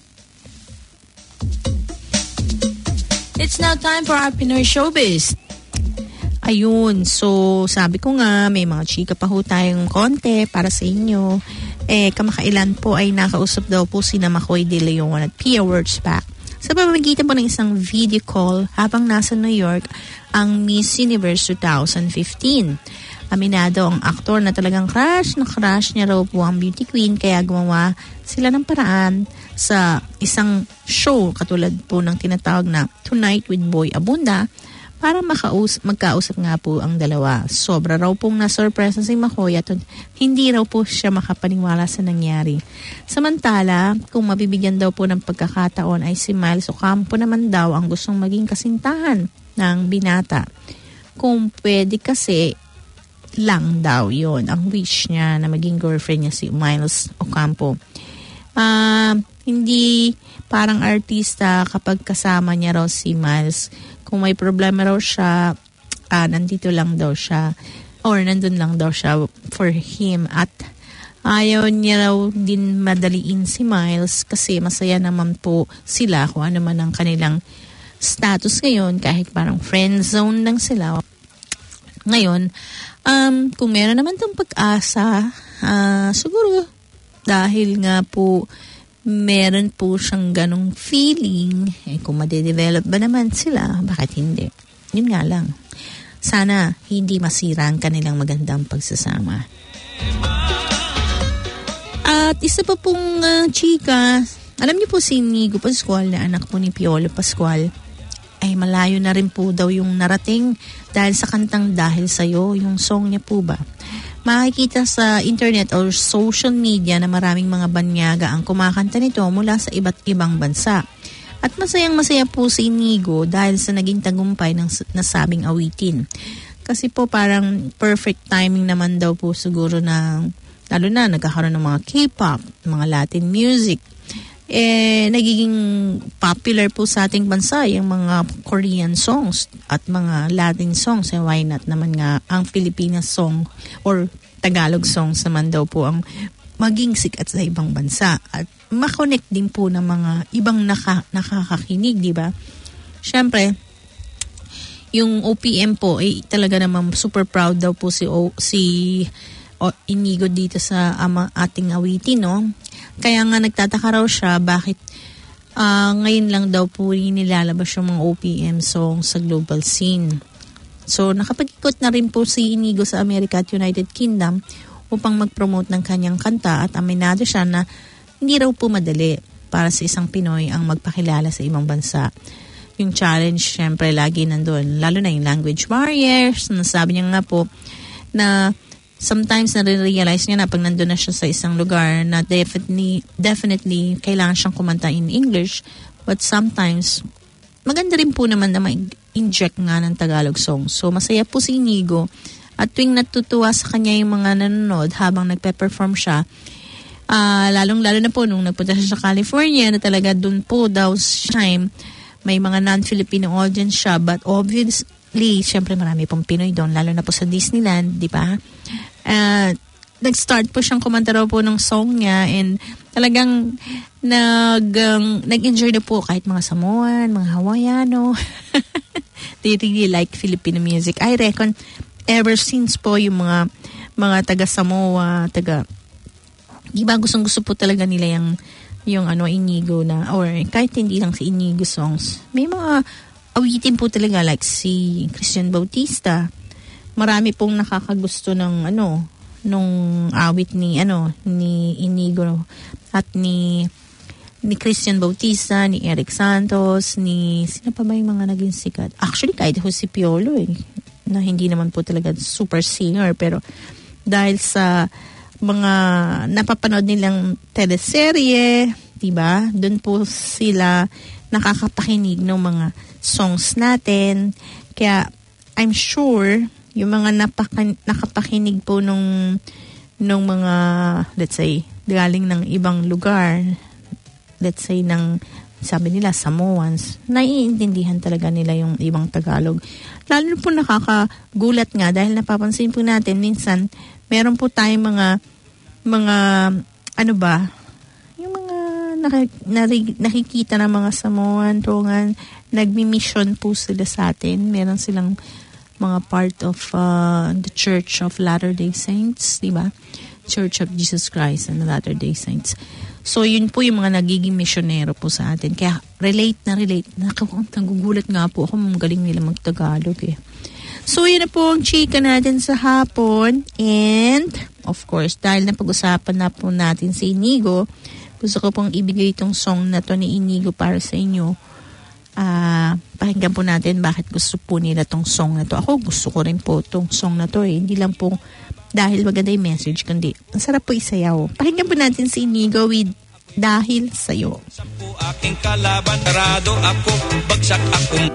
It's now time for our Pinoy Showbiz. ayun, so sabi ko nga, may mga chika pa ho tayong konti para sa inyo. Eh, kamakailan po ay nakausap daw po sina Makoy De Leon at Pia Wurtzbach sa pamamagitan po ng isang video call habang nasa New York ang Miss Universe twenty fifteen. Aminado ang aktor na talagang crush na crush niya raw po ang beauty queen, kaya gumawa sila ng paraan sa isang show katulad po ng tinatawag na Tonight with Boy Abunda para makaus- magkausap nga po ang dalawa. Sobra raw pong na-surpresa si Makoy at hindi raw po siya makapaniwala sa nangyari. Samantala, kung mabibigyan daw po ng pagkakataon ay si Miles Ocampo naman daw ang gustong maging kasintahan ng binata. Kung pwede kasi lang daw yon ang wish niya na maging girlfriend niya si Miles Ocampo. Uh, hindi parang artista kapag kasama niya raw si Miles. Kung may problema raw siya, uh, nandito lang daw siya or nandun lang daw siya for him at ayaw niya raw din madaliin si Miles kasi masaya naman po sila kung ano man ang kanilang status ngayon kahit parang friend zone lang sila. Ngayon, um, kung meron naman itong pag-asa, uh, siguro dahil nga po meron po siyang ganong feeling, eh kung madedevelop ba naman sila, bakit hindi? Yun nga lang. Sana hindi masira ang kanilang magandang pagsasama. At isa pa pong uh, chika, alam niyo po si Nigo Pascual na anak po ni Piolo Pascual, ay malayo na rin po daw yung narating dahil sa kantang Dahil Sa'yo, yung song niya po ba. Makikita sa internet or social media na maraming mga banyaga ang kumakanta nito mula sa iba't ibang bansa. At masayang masaya po si Inigo dahil sa naging tagumpay ng nasabing awitin. Kasi po parang perfect timing naman daw po siguro na lalo na nagkakaroon ng mga K-pop, mga Latin music. Eh, nagiging popular po sa ating bansa yung mga Korean songs at mga Latin songs. Eh, why not naman nga ang Pilipinas song or Tagalog songs naman daw po ang maging sikat sa ibang bansa. At makonect din po ng mga ibang naka, nakakakinig, di ba? Siyempre, yung O P M po, eh, talaga naman super proud daw po si, o, si o, Inigo dito sa ama, ating awitin, no? Kaya nga nagtataka raw siya bakit uh, ngayon lang daw po nilalabas yung mga O P M songs sa global scene. So nakapag-ikot na rin po si Inigo sa Amerika at United Kingdom upang mag-promote ng kanyang kanta at aminado siya na hindi raw po madali para sa isang Pinoy ang magpakilala sa ibang bansa. Yung challenge syempre lagi nandun, lalo na yung language barriers. Nasabi niya nga po na sometimes nare-realize niya na pag nandun na siya sa isang lugar na definitely, definitely kailangan siyang kumanta in English. But sometimes, maganda rin po naman na ma-inject nga ng Tagalog song. So, masaya po si Inigo. At tuwing natutuwa sa kanya yung mga nanonood habang nagpe-perform siya, uh, lalong-lalo na po nung nagpunta siya sa California na talaga dun po daw time may mga non-Filipino audience siya. But obviously, syempre marami pong Pinoy doon, lalo na po sa Disneyland, di ba? Uh, nag-start po siyang kumanta raw po ng song niya and talagang nag, um, nag-enjoy na po kahit mga Samoan, mga Hawaiano. they really like Filipino music. I reckon ever since po yung mga mga taga Samoa, taga iba gustong gusto po talaga nila yung yung ano Inigo na, or kahit hindi lang si Inigo songs. May mga awitin po talaga like si Christian Bautista. Marami pong nakakagusto ng ano nung awit ni ano ni Inigo at ni ni Christian Bautista, ni Eric Santos, ni sino pa ba yung mga naging sikat? Actually kahit Jose Piolo eh, na hindi naman po talaga super singer, pero dahil sa mga napapanood nilang teleserye, diba? Doon po sila nakakapakinig ng mga songs natin. Kaya I'm sure yung mga napaka- nakapakinig po nung nung mga, let's say, galing ng ibang lugar, let's say ng sabi nila Samoans, naiintindihan talaga nila yung ibang Tagalog. Lalo po nakakagulat nga dahil napapansin po natin minsan meron po tayong mga mga ano ba yung mga naki, nakikita ng mga Samoan, Tongan, nagmi-mission po sila sa atin. Meron silang mga part of uh, the Church of Latter-day Saints, di ba? Church of Jesus Christ and the Latter-day Saints. So, yun po yung mga nagiging misyonero po sa atin. Kaya, relate na relate. Nagugulat nga po ako, magaling nila mag-Tagalog eh. So, yun na po ang chika natin sa hapon. And, of course, dahil napag-usapan na po natin si Inigo, gusto ko pong ibigay itong song na to ni Inigo para sa inyo. Uh, pakinggan po natin bakit gusto po nila itong song na to. Ako, gusto ko rin po itong song na to eh. Hindi lang po dahil maganda yung message, kundi ang sarap po isayaw. Pakinggan po natin si Inigo with Dahil Sa'yo. Sampu aking kalaban, tarado ako, bagsak akong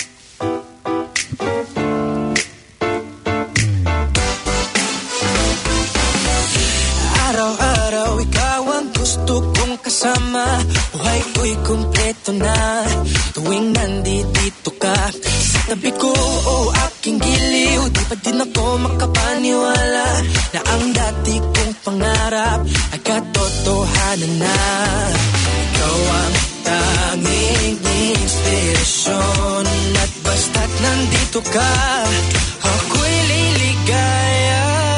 araw-araw ikaw ang gusto kong kasama. Buhay ko'y kumpleto na tuwing nandito ka sa tabi ko o aking giliw. Di pa din ako makapaniwala na ang dati kong pangarap ay katotohanan na. Ikaw ang tanging inspirasyon at basta't nandito ka, ako'y liligaya.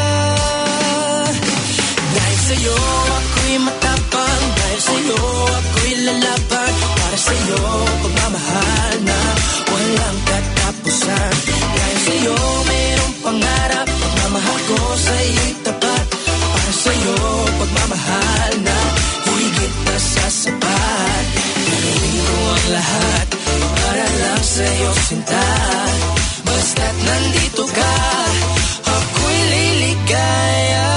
Dahil sa'yo ako'y matapang, dahil sa'yo ako'y lalaban, para sa'yo pagmamahal na walang katapusan. Dahil sa'yo mayroong pangarap, pagmamahal ko sa'yo'y tapat, para sa'yo pagmamahal na higit na sasapat. Gagawin ko ang lahat para lang sa'yo sinta, basta't nandito ka, ako'y liligaya.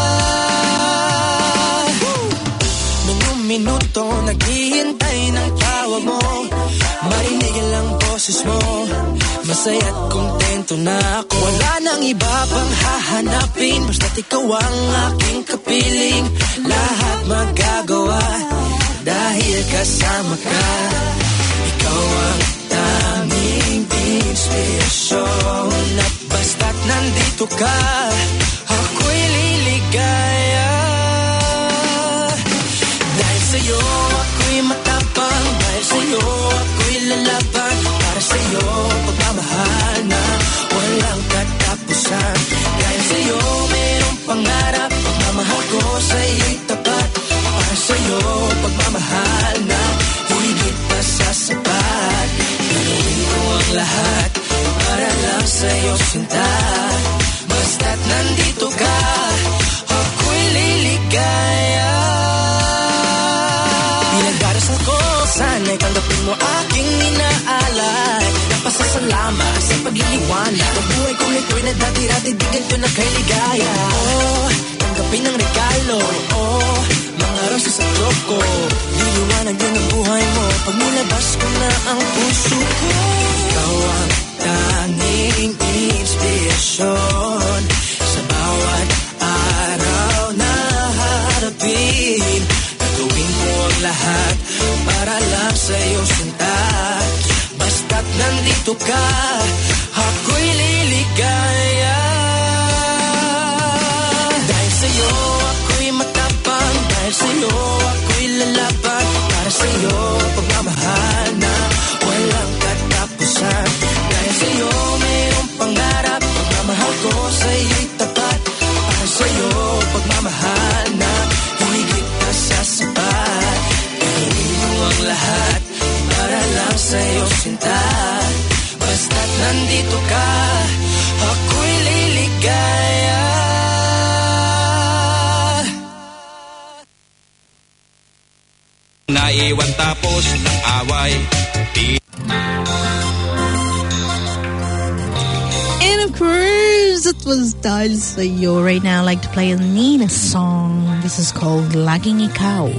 Minuto naghihintay ng tawag mo, marinig lang boses mo, masaya't kontento na ako. Wala nang iba pang hahanapin, basta't ikaw ang aking kapiling. Lahat magagawa dahil kasama ka. Ikaw ang tanging inspirasyon at basta't nandito ka, ako'y liligaya. Sa'yo ako'y matapang, dahil sa'yo ako'y lalaban, para sa'yo pagmamahal na walang katapusan. Dahil sa'yo mayroong pangarap, pagmamahal ko sa'yo'y tapat, para sa'yo pagmamahal na higit pa sa sapat. Gagawin ko ang lahat para lang sa'yo sinta, basta't nandito ka, ako'y liligaya. Sana'y tanggapin mo aking inaalay, napasasalamat sa pagliliwanag. Ang buhay kong ito'y na dati-dati di ganito na kay ligaya. Oh, tanggapin ang regalo, oh, mga rosas sa troko. Liliwanag din ang buhay mo pag nilabas ko na ang puso ko. Ikaw ang tanging inspirasyon sa bawat araw na harapin. Gagawin ko ang lahat para lang sa'yo sinta, basta't nandito ka, ako'y liligaya. Dahil sa'yo ako'y matapang, dahil sa'yo ako'y lalaban, para sa'yo pagmamahal na walang katapusan. Dahil sa'yo naiwan tapos ng away. And of course, it was Dahil Sa'yo. Right now, I'd like to play a Nina song. This is called Laging Ikaw.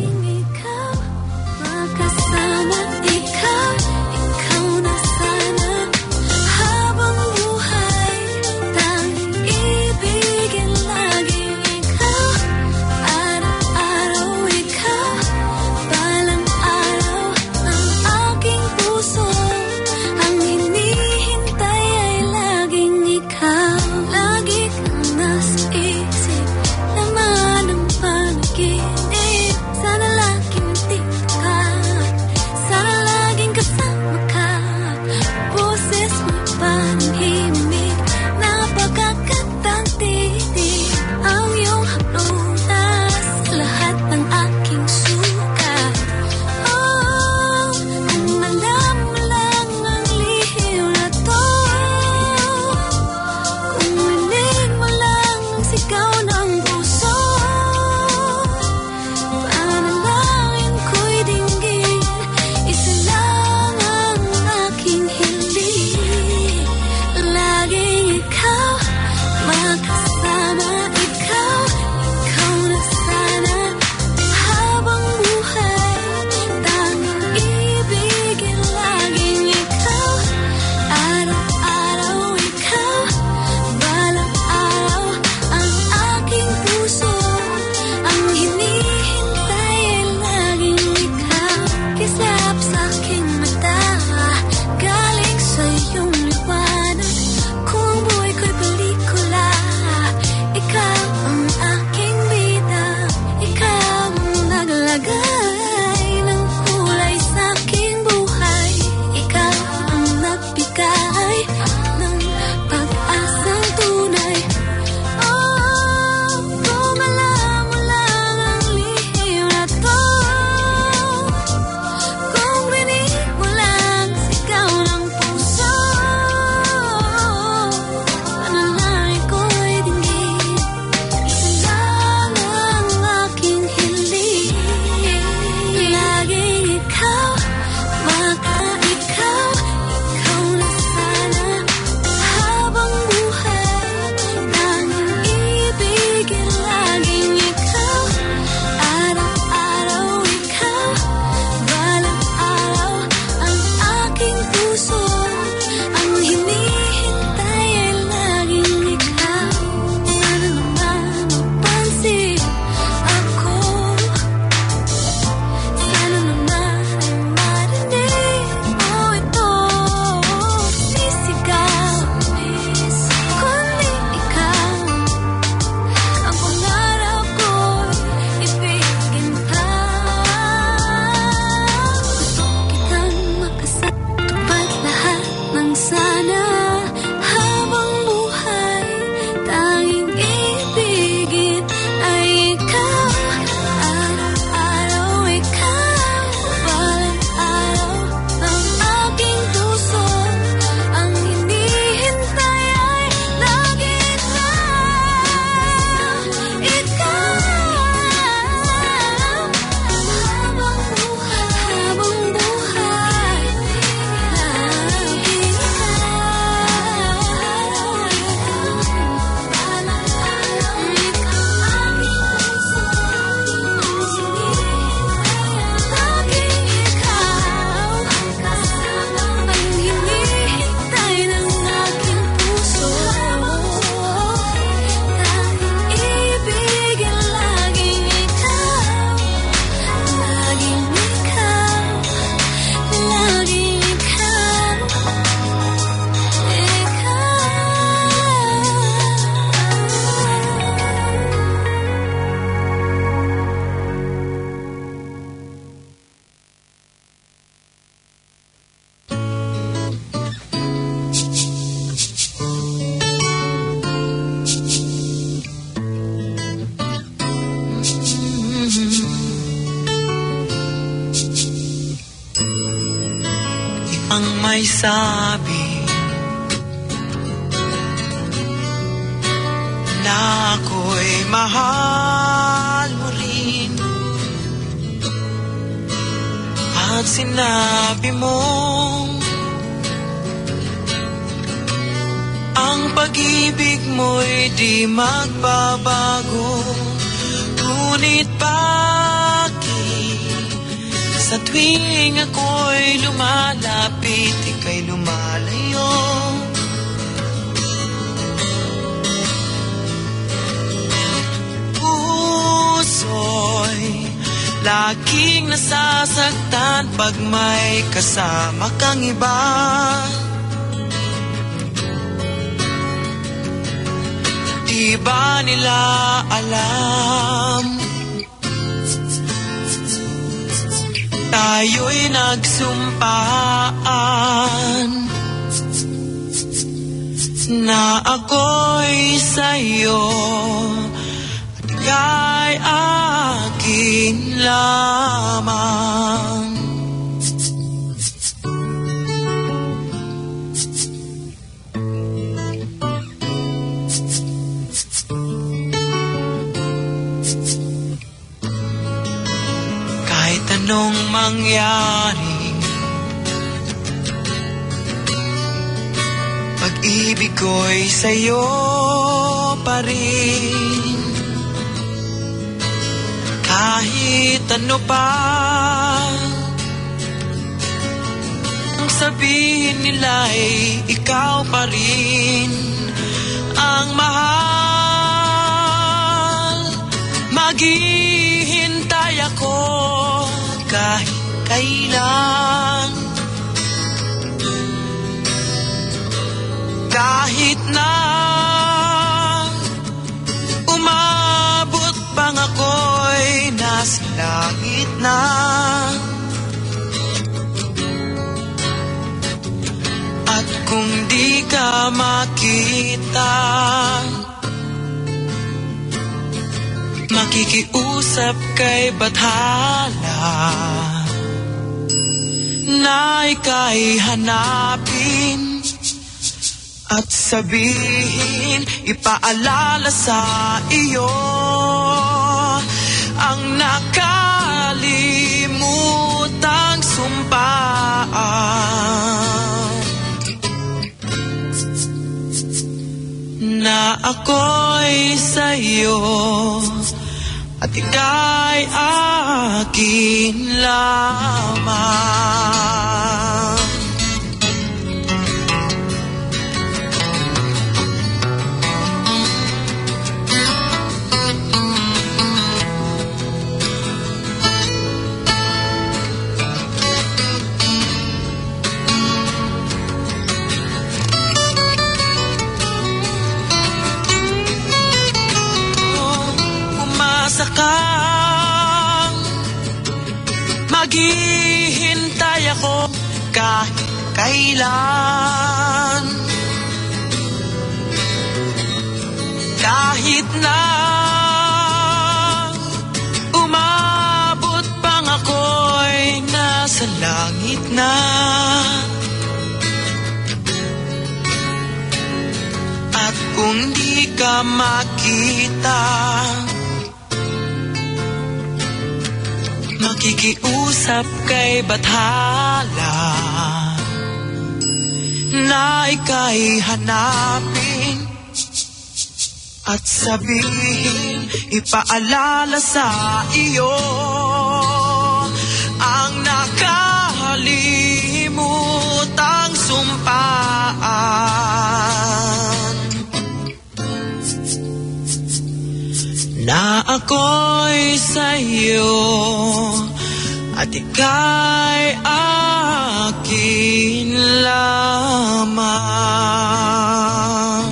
ang may sabi na ako'y mahal mo rin. sinabi mo. Ang pag-ibig mo'y di magbabago. Ngunit bakit sa tuwing ako'y lumalapit, ika'y lumalayo? Puso'y laging nasasaktan pag may kasama kang iba. Di ba nila alam? Tayo'y nagsumpaan na ako'y sa'yo at ika'y akin lamang. Anong mangyari, pag-ibig ko'y sa'yo pa rin. Kahit ano pa ang sabihin nila'y ikaw pa rin ang mahal. Maghihintay ako kahit kailan, kahit na umabot pang ako'y nasa langit na. At kung di ka makita, makikiusap kay Bathala na ika'y hanapin at sabihin, ipaalala sa iyo ang nakalimutang sumpaan na ako'y sa'yo at ika'y akin lamang. Kang maghihintay ako kahit kailan, kahit na umabot pang ako'y nasa langit na. At kung di ka makita, makikiusap kay Bathala na ika'y hanapin at sabihin, ipaalala sa iyo ang nakalimutang sumpaan na ako'y sa'yo at ika'y akin lamang.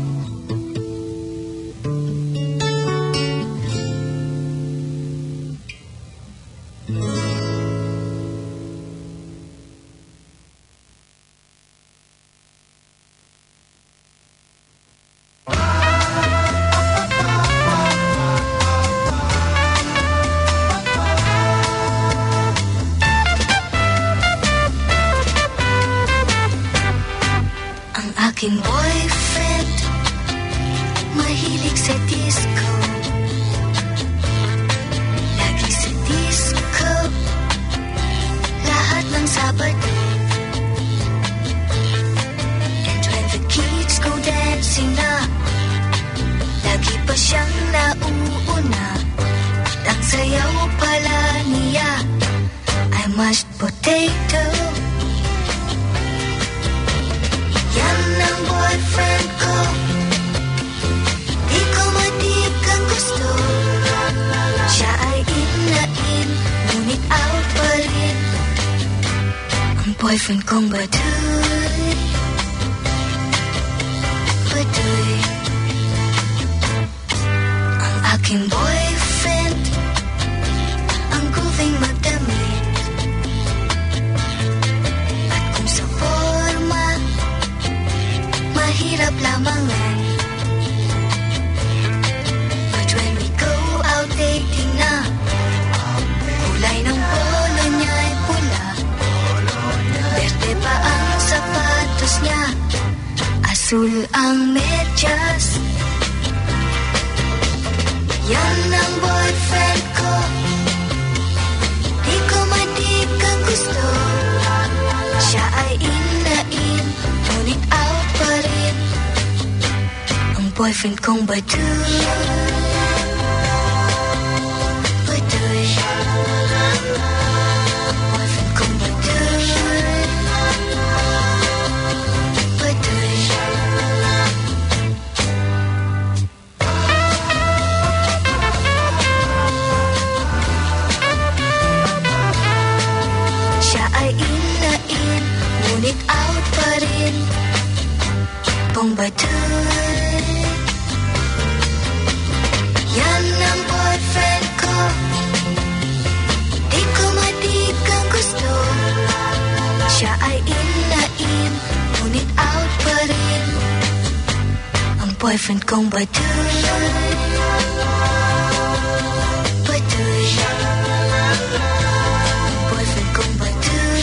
Aking boyfriend, mahilig sa disco. Lagi sa disco, lahat siyang nauuna. Ang sayaw pala niya ay mashed potato. Yan ang boyfriend ko, di ko matik ang gusto. Siya ay in na in, ngunit out pa rin. Ang boyfriend kong baduy, baduy. Ang aking boyfriend, ang grooving magdamit. At kung sa forma, mahirap lamangan. But when we go out dating na, kulay ng polo niya ay pula. Berde pa ang sapatos niya, asul ang medyas. Yan ang boyfriend ko, di ko matik ang gusto. Siya ay in na in, ngunit out pa rin. Ang boyfriend kong baduy, baduy. Ang boyfriend kong baduy, baduy. Siya ay in na in, ngunit out pa rin. Pong baduy. Yan ang boyfriend ko, di ko matik ang gusto. Siya ay in na in, ngunit out pa rin. Ang boyfriend kong baduy, baduy. Ang boyfriend kong baduy,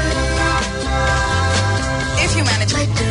If you manage baduy.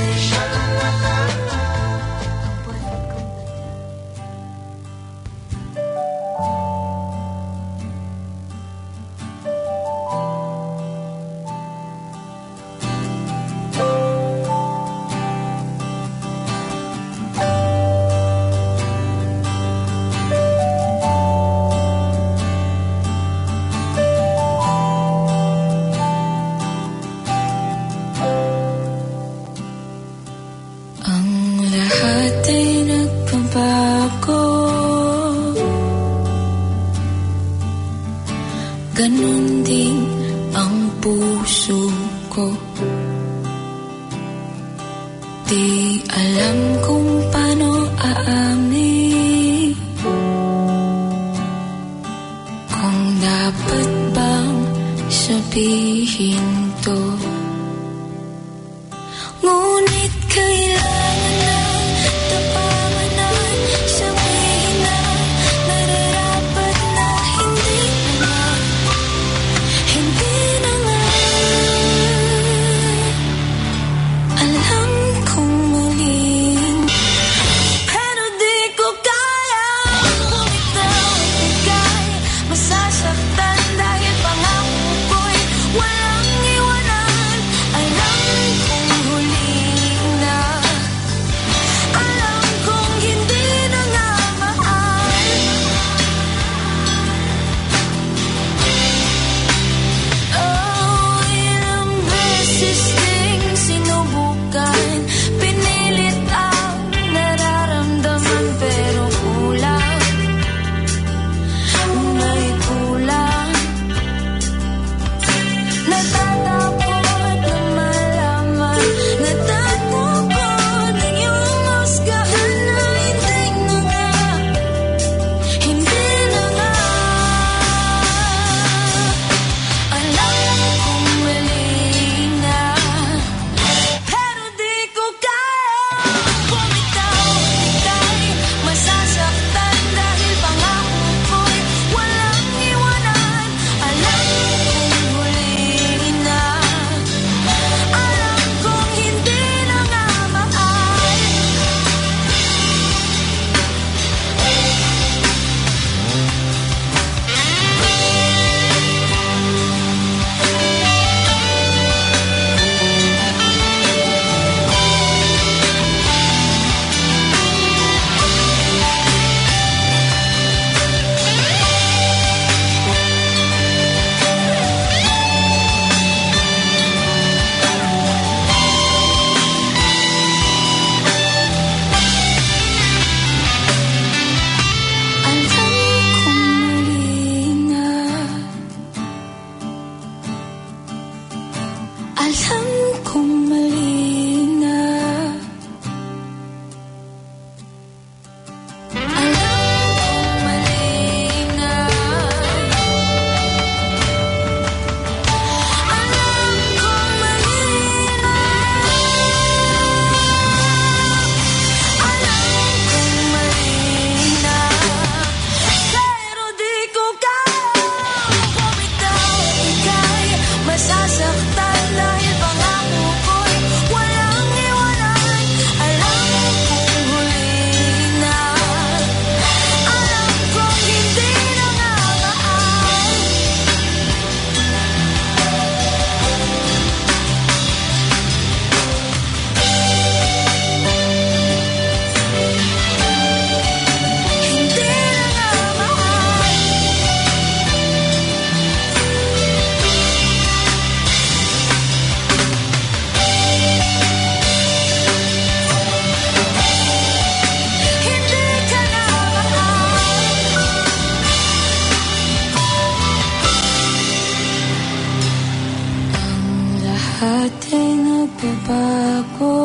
nagbabago.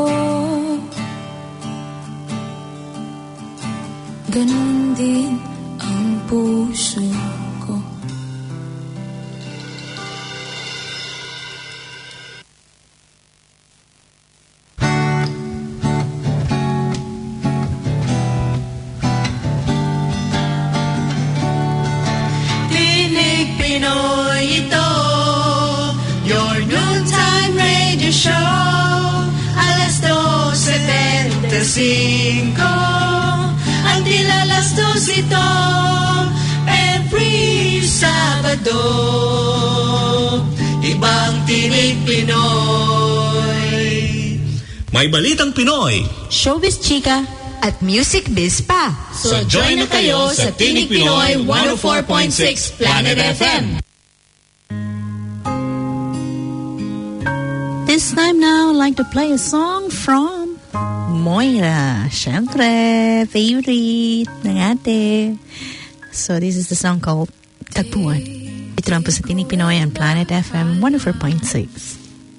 Ganun din ang puso ko. Tinig Pinoy ito, your noontime radio show. Alas dose treinta-cinco, ang tilalastos ito, every Sabado. Ibang Tinig Pinoy. May balitang Pinoy, showbiz chika, at music biz pa. So join na kayo sa Tinig Pinoy one oh four point six Planet F M. This time now, I'd like to play a song from Moira. Siyempre, favorite ng ate. So this is the song called Tagpuan. Ito lang po sa Tinig Pinoy and Planet F M one oh four point six.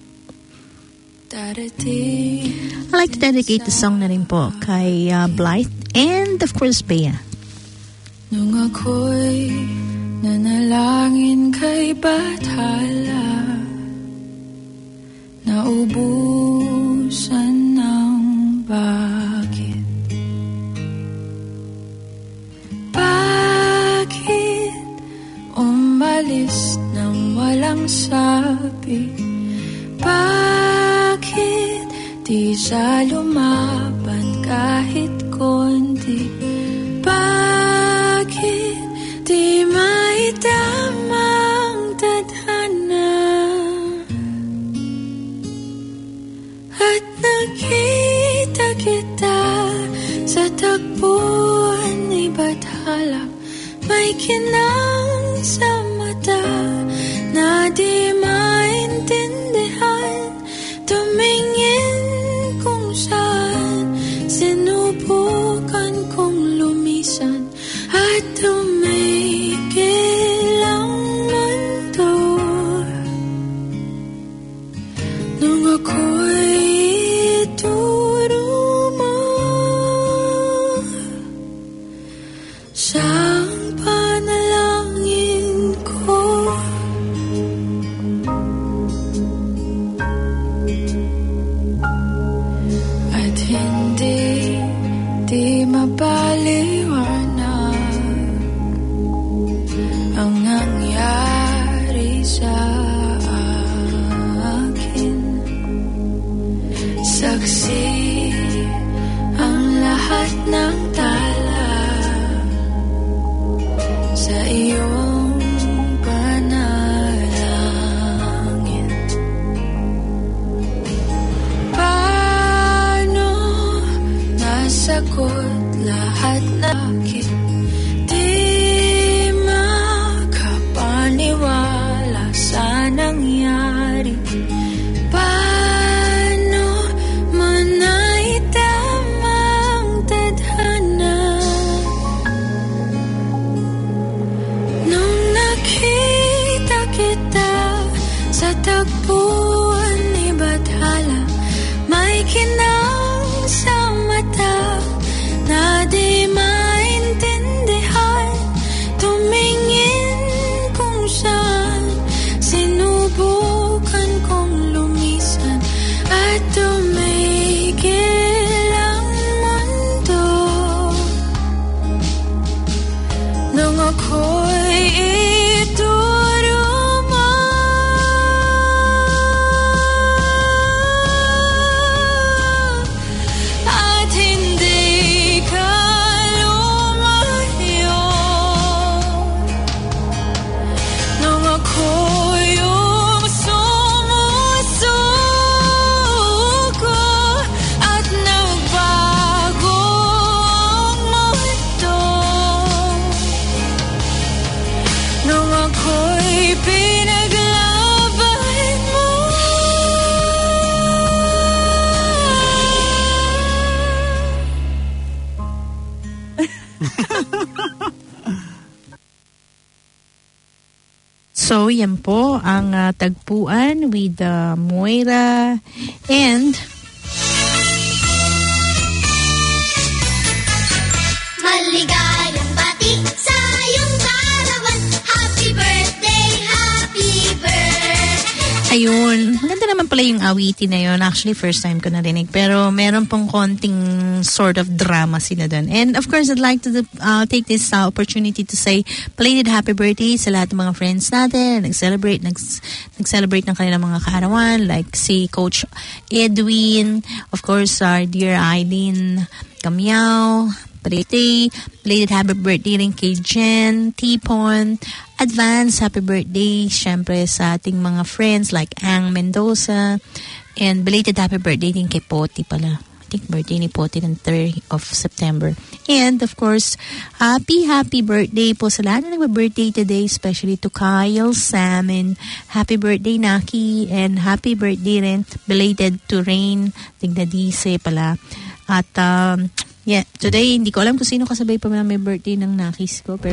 I'd like to dedicate the song na rin po kay uh, Blythe and of course Bea. Nung ako'y nanalangin kay Bathala, naubusan ng bakit. Bakit umalis nang walang sabi? Bakit di siya lumaban kahit konti? Bakit di maitamang tadhana? At nakita kita sa tagpuan ni Bathala, may kinang sa mata na di maintindihan. Tumingin kung saan, sinubukan kong lumisan at tumigil ang mundo. Nung ako'y ituro mo siyang panalangin ko. At hindi di mapaliwanag ang nangyari sa akin. Saksi ang lahat ng tala sa iyong panalangin. Paano nasagot lahat na akin? Di makapaniwala sa nangyari. Paano man naitamang tadhana? Nung nakita kita sa tagpuan ni Bathala, may kinang sa mata na di maintindihan. Tumingin kung saan, sinubukan kong lumisan at tumigil ang mundo. Nung ako'y ituro mo at hindi ka lumayo. Nung ako yung sumusuko at nagbago ang mundo. So, yan po ang uh, tagpuan with uh, Moira and Maligayang bati sa iyong karawan. Happy birthday, happy birthday. ayun, maganda naman pala yung awitin na yun. Actually, first time ko narinig. Pero meron pong konting sort of drama sila dun. And of course, I'd like to uh, take this uh, opportunity to say belated happy birthday sa lahat ng mga friends natin. Nag-celebrate, nags, nag-celebrate ng kanilang mga kaarawan. Like si Coach Edwin, of course, our dear Eileen Camiao, birthday. Belated happy birthday rin kay Jen Tipon. Advance happy birthday syempre sa ating mga friends like Ang Mendoza. And belated happy birthday din kay Poti pala. I think birthday ni Poti ng third of September. And of course, happy happy birthday po sa lahat na nag-birthday today, especially to Kyle Salmon. Happy birthday Naki, and happy birthday rin belated to Rain Tignadice pala. At um, yeah, today, hindi ko alam kung sino kasabay pa na may birthday ng nakis ko. Pero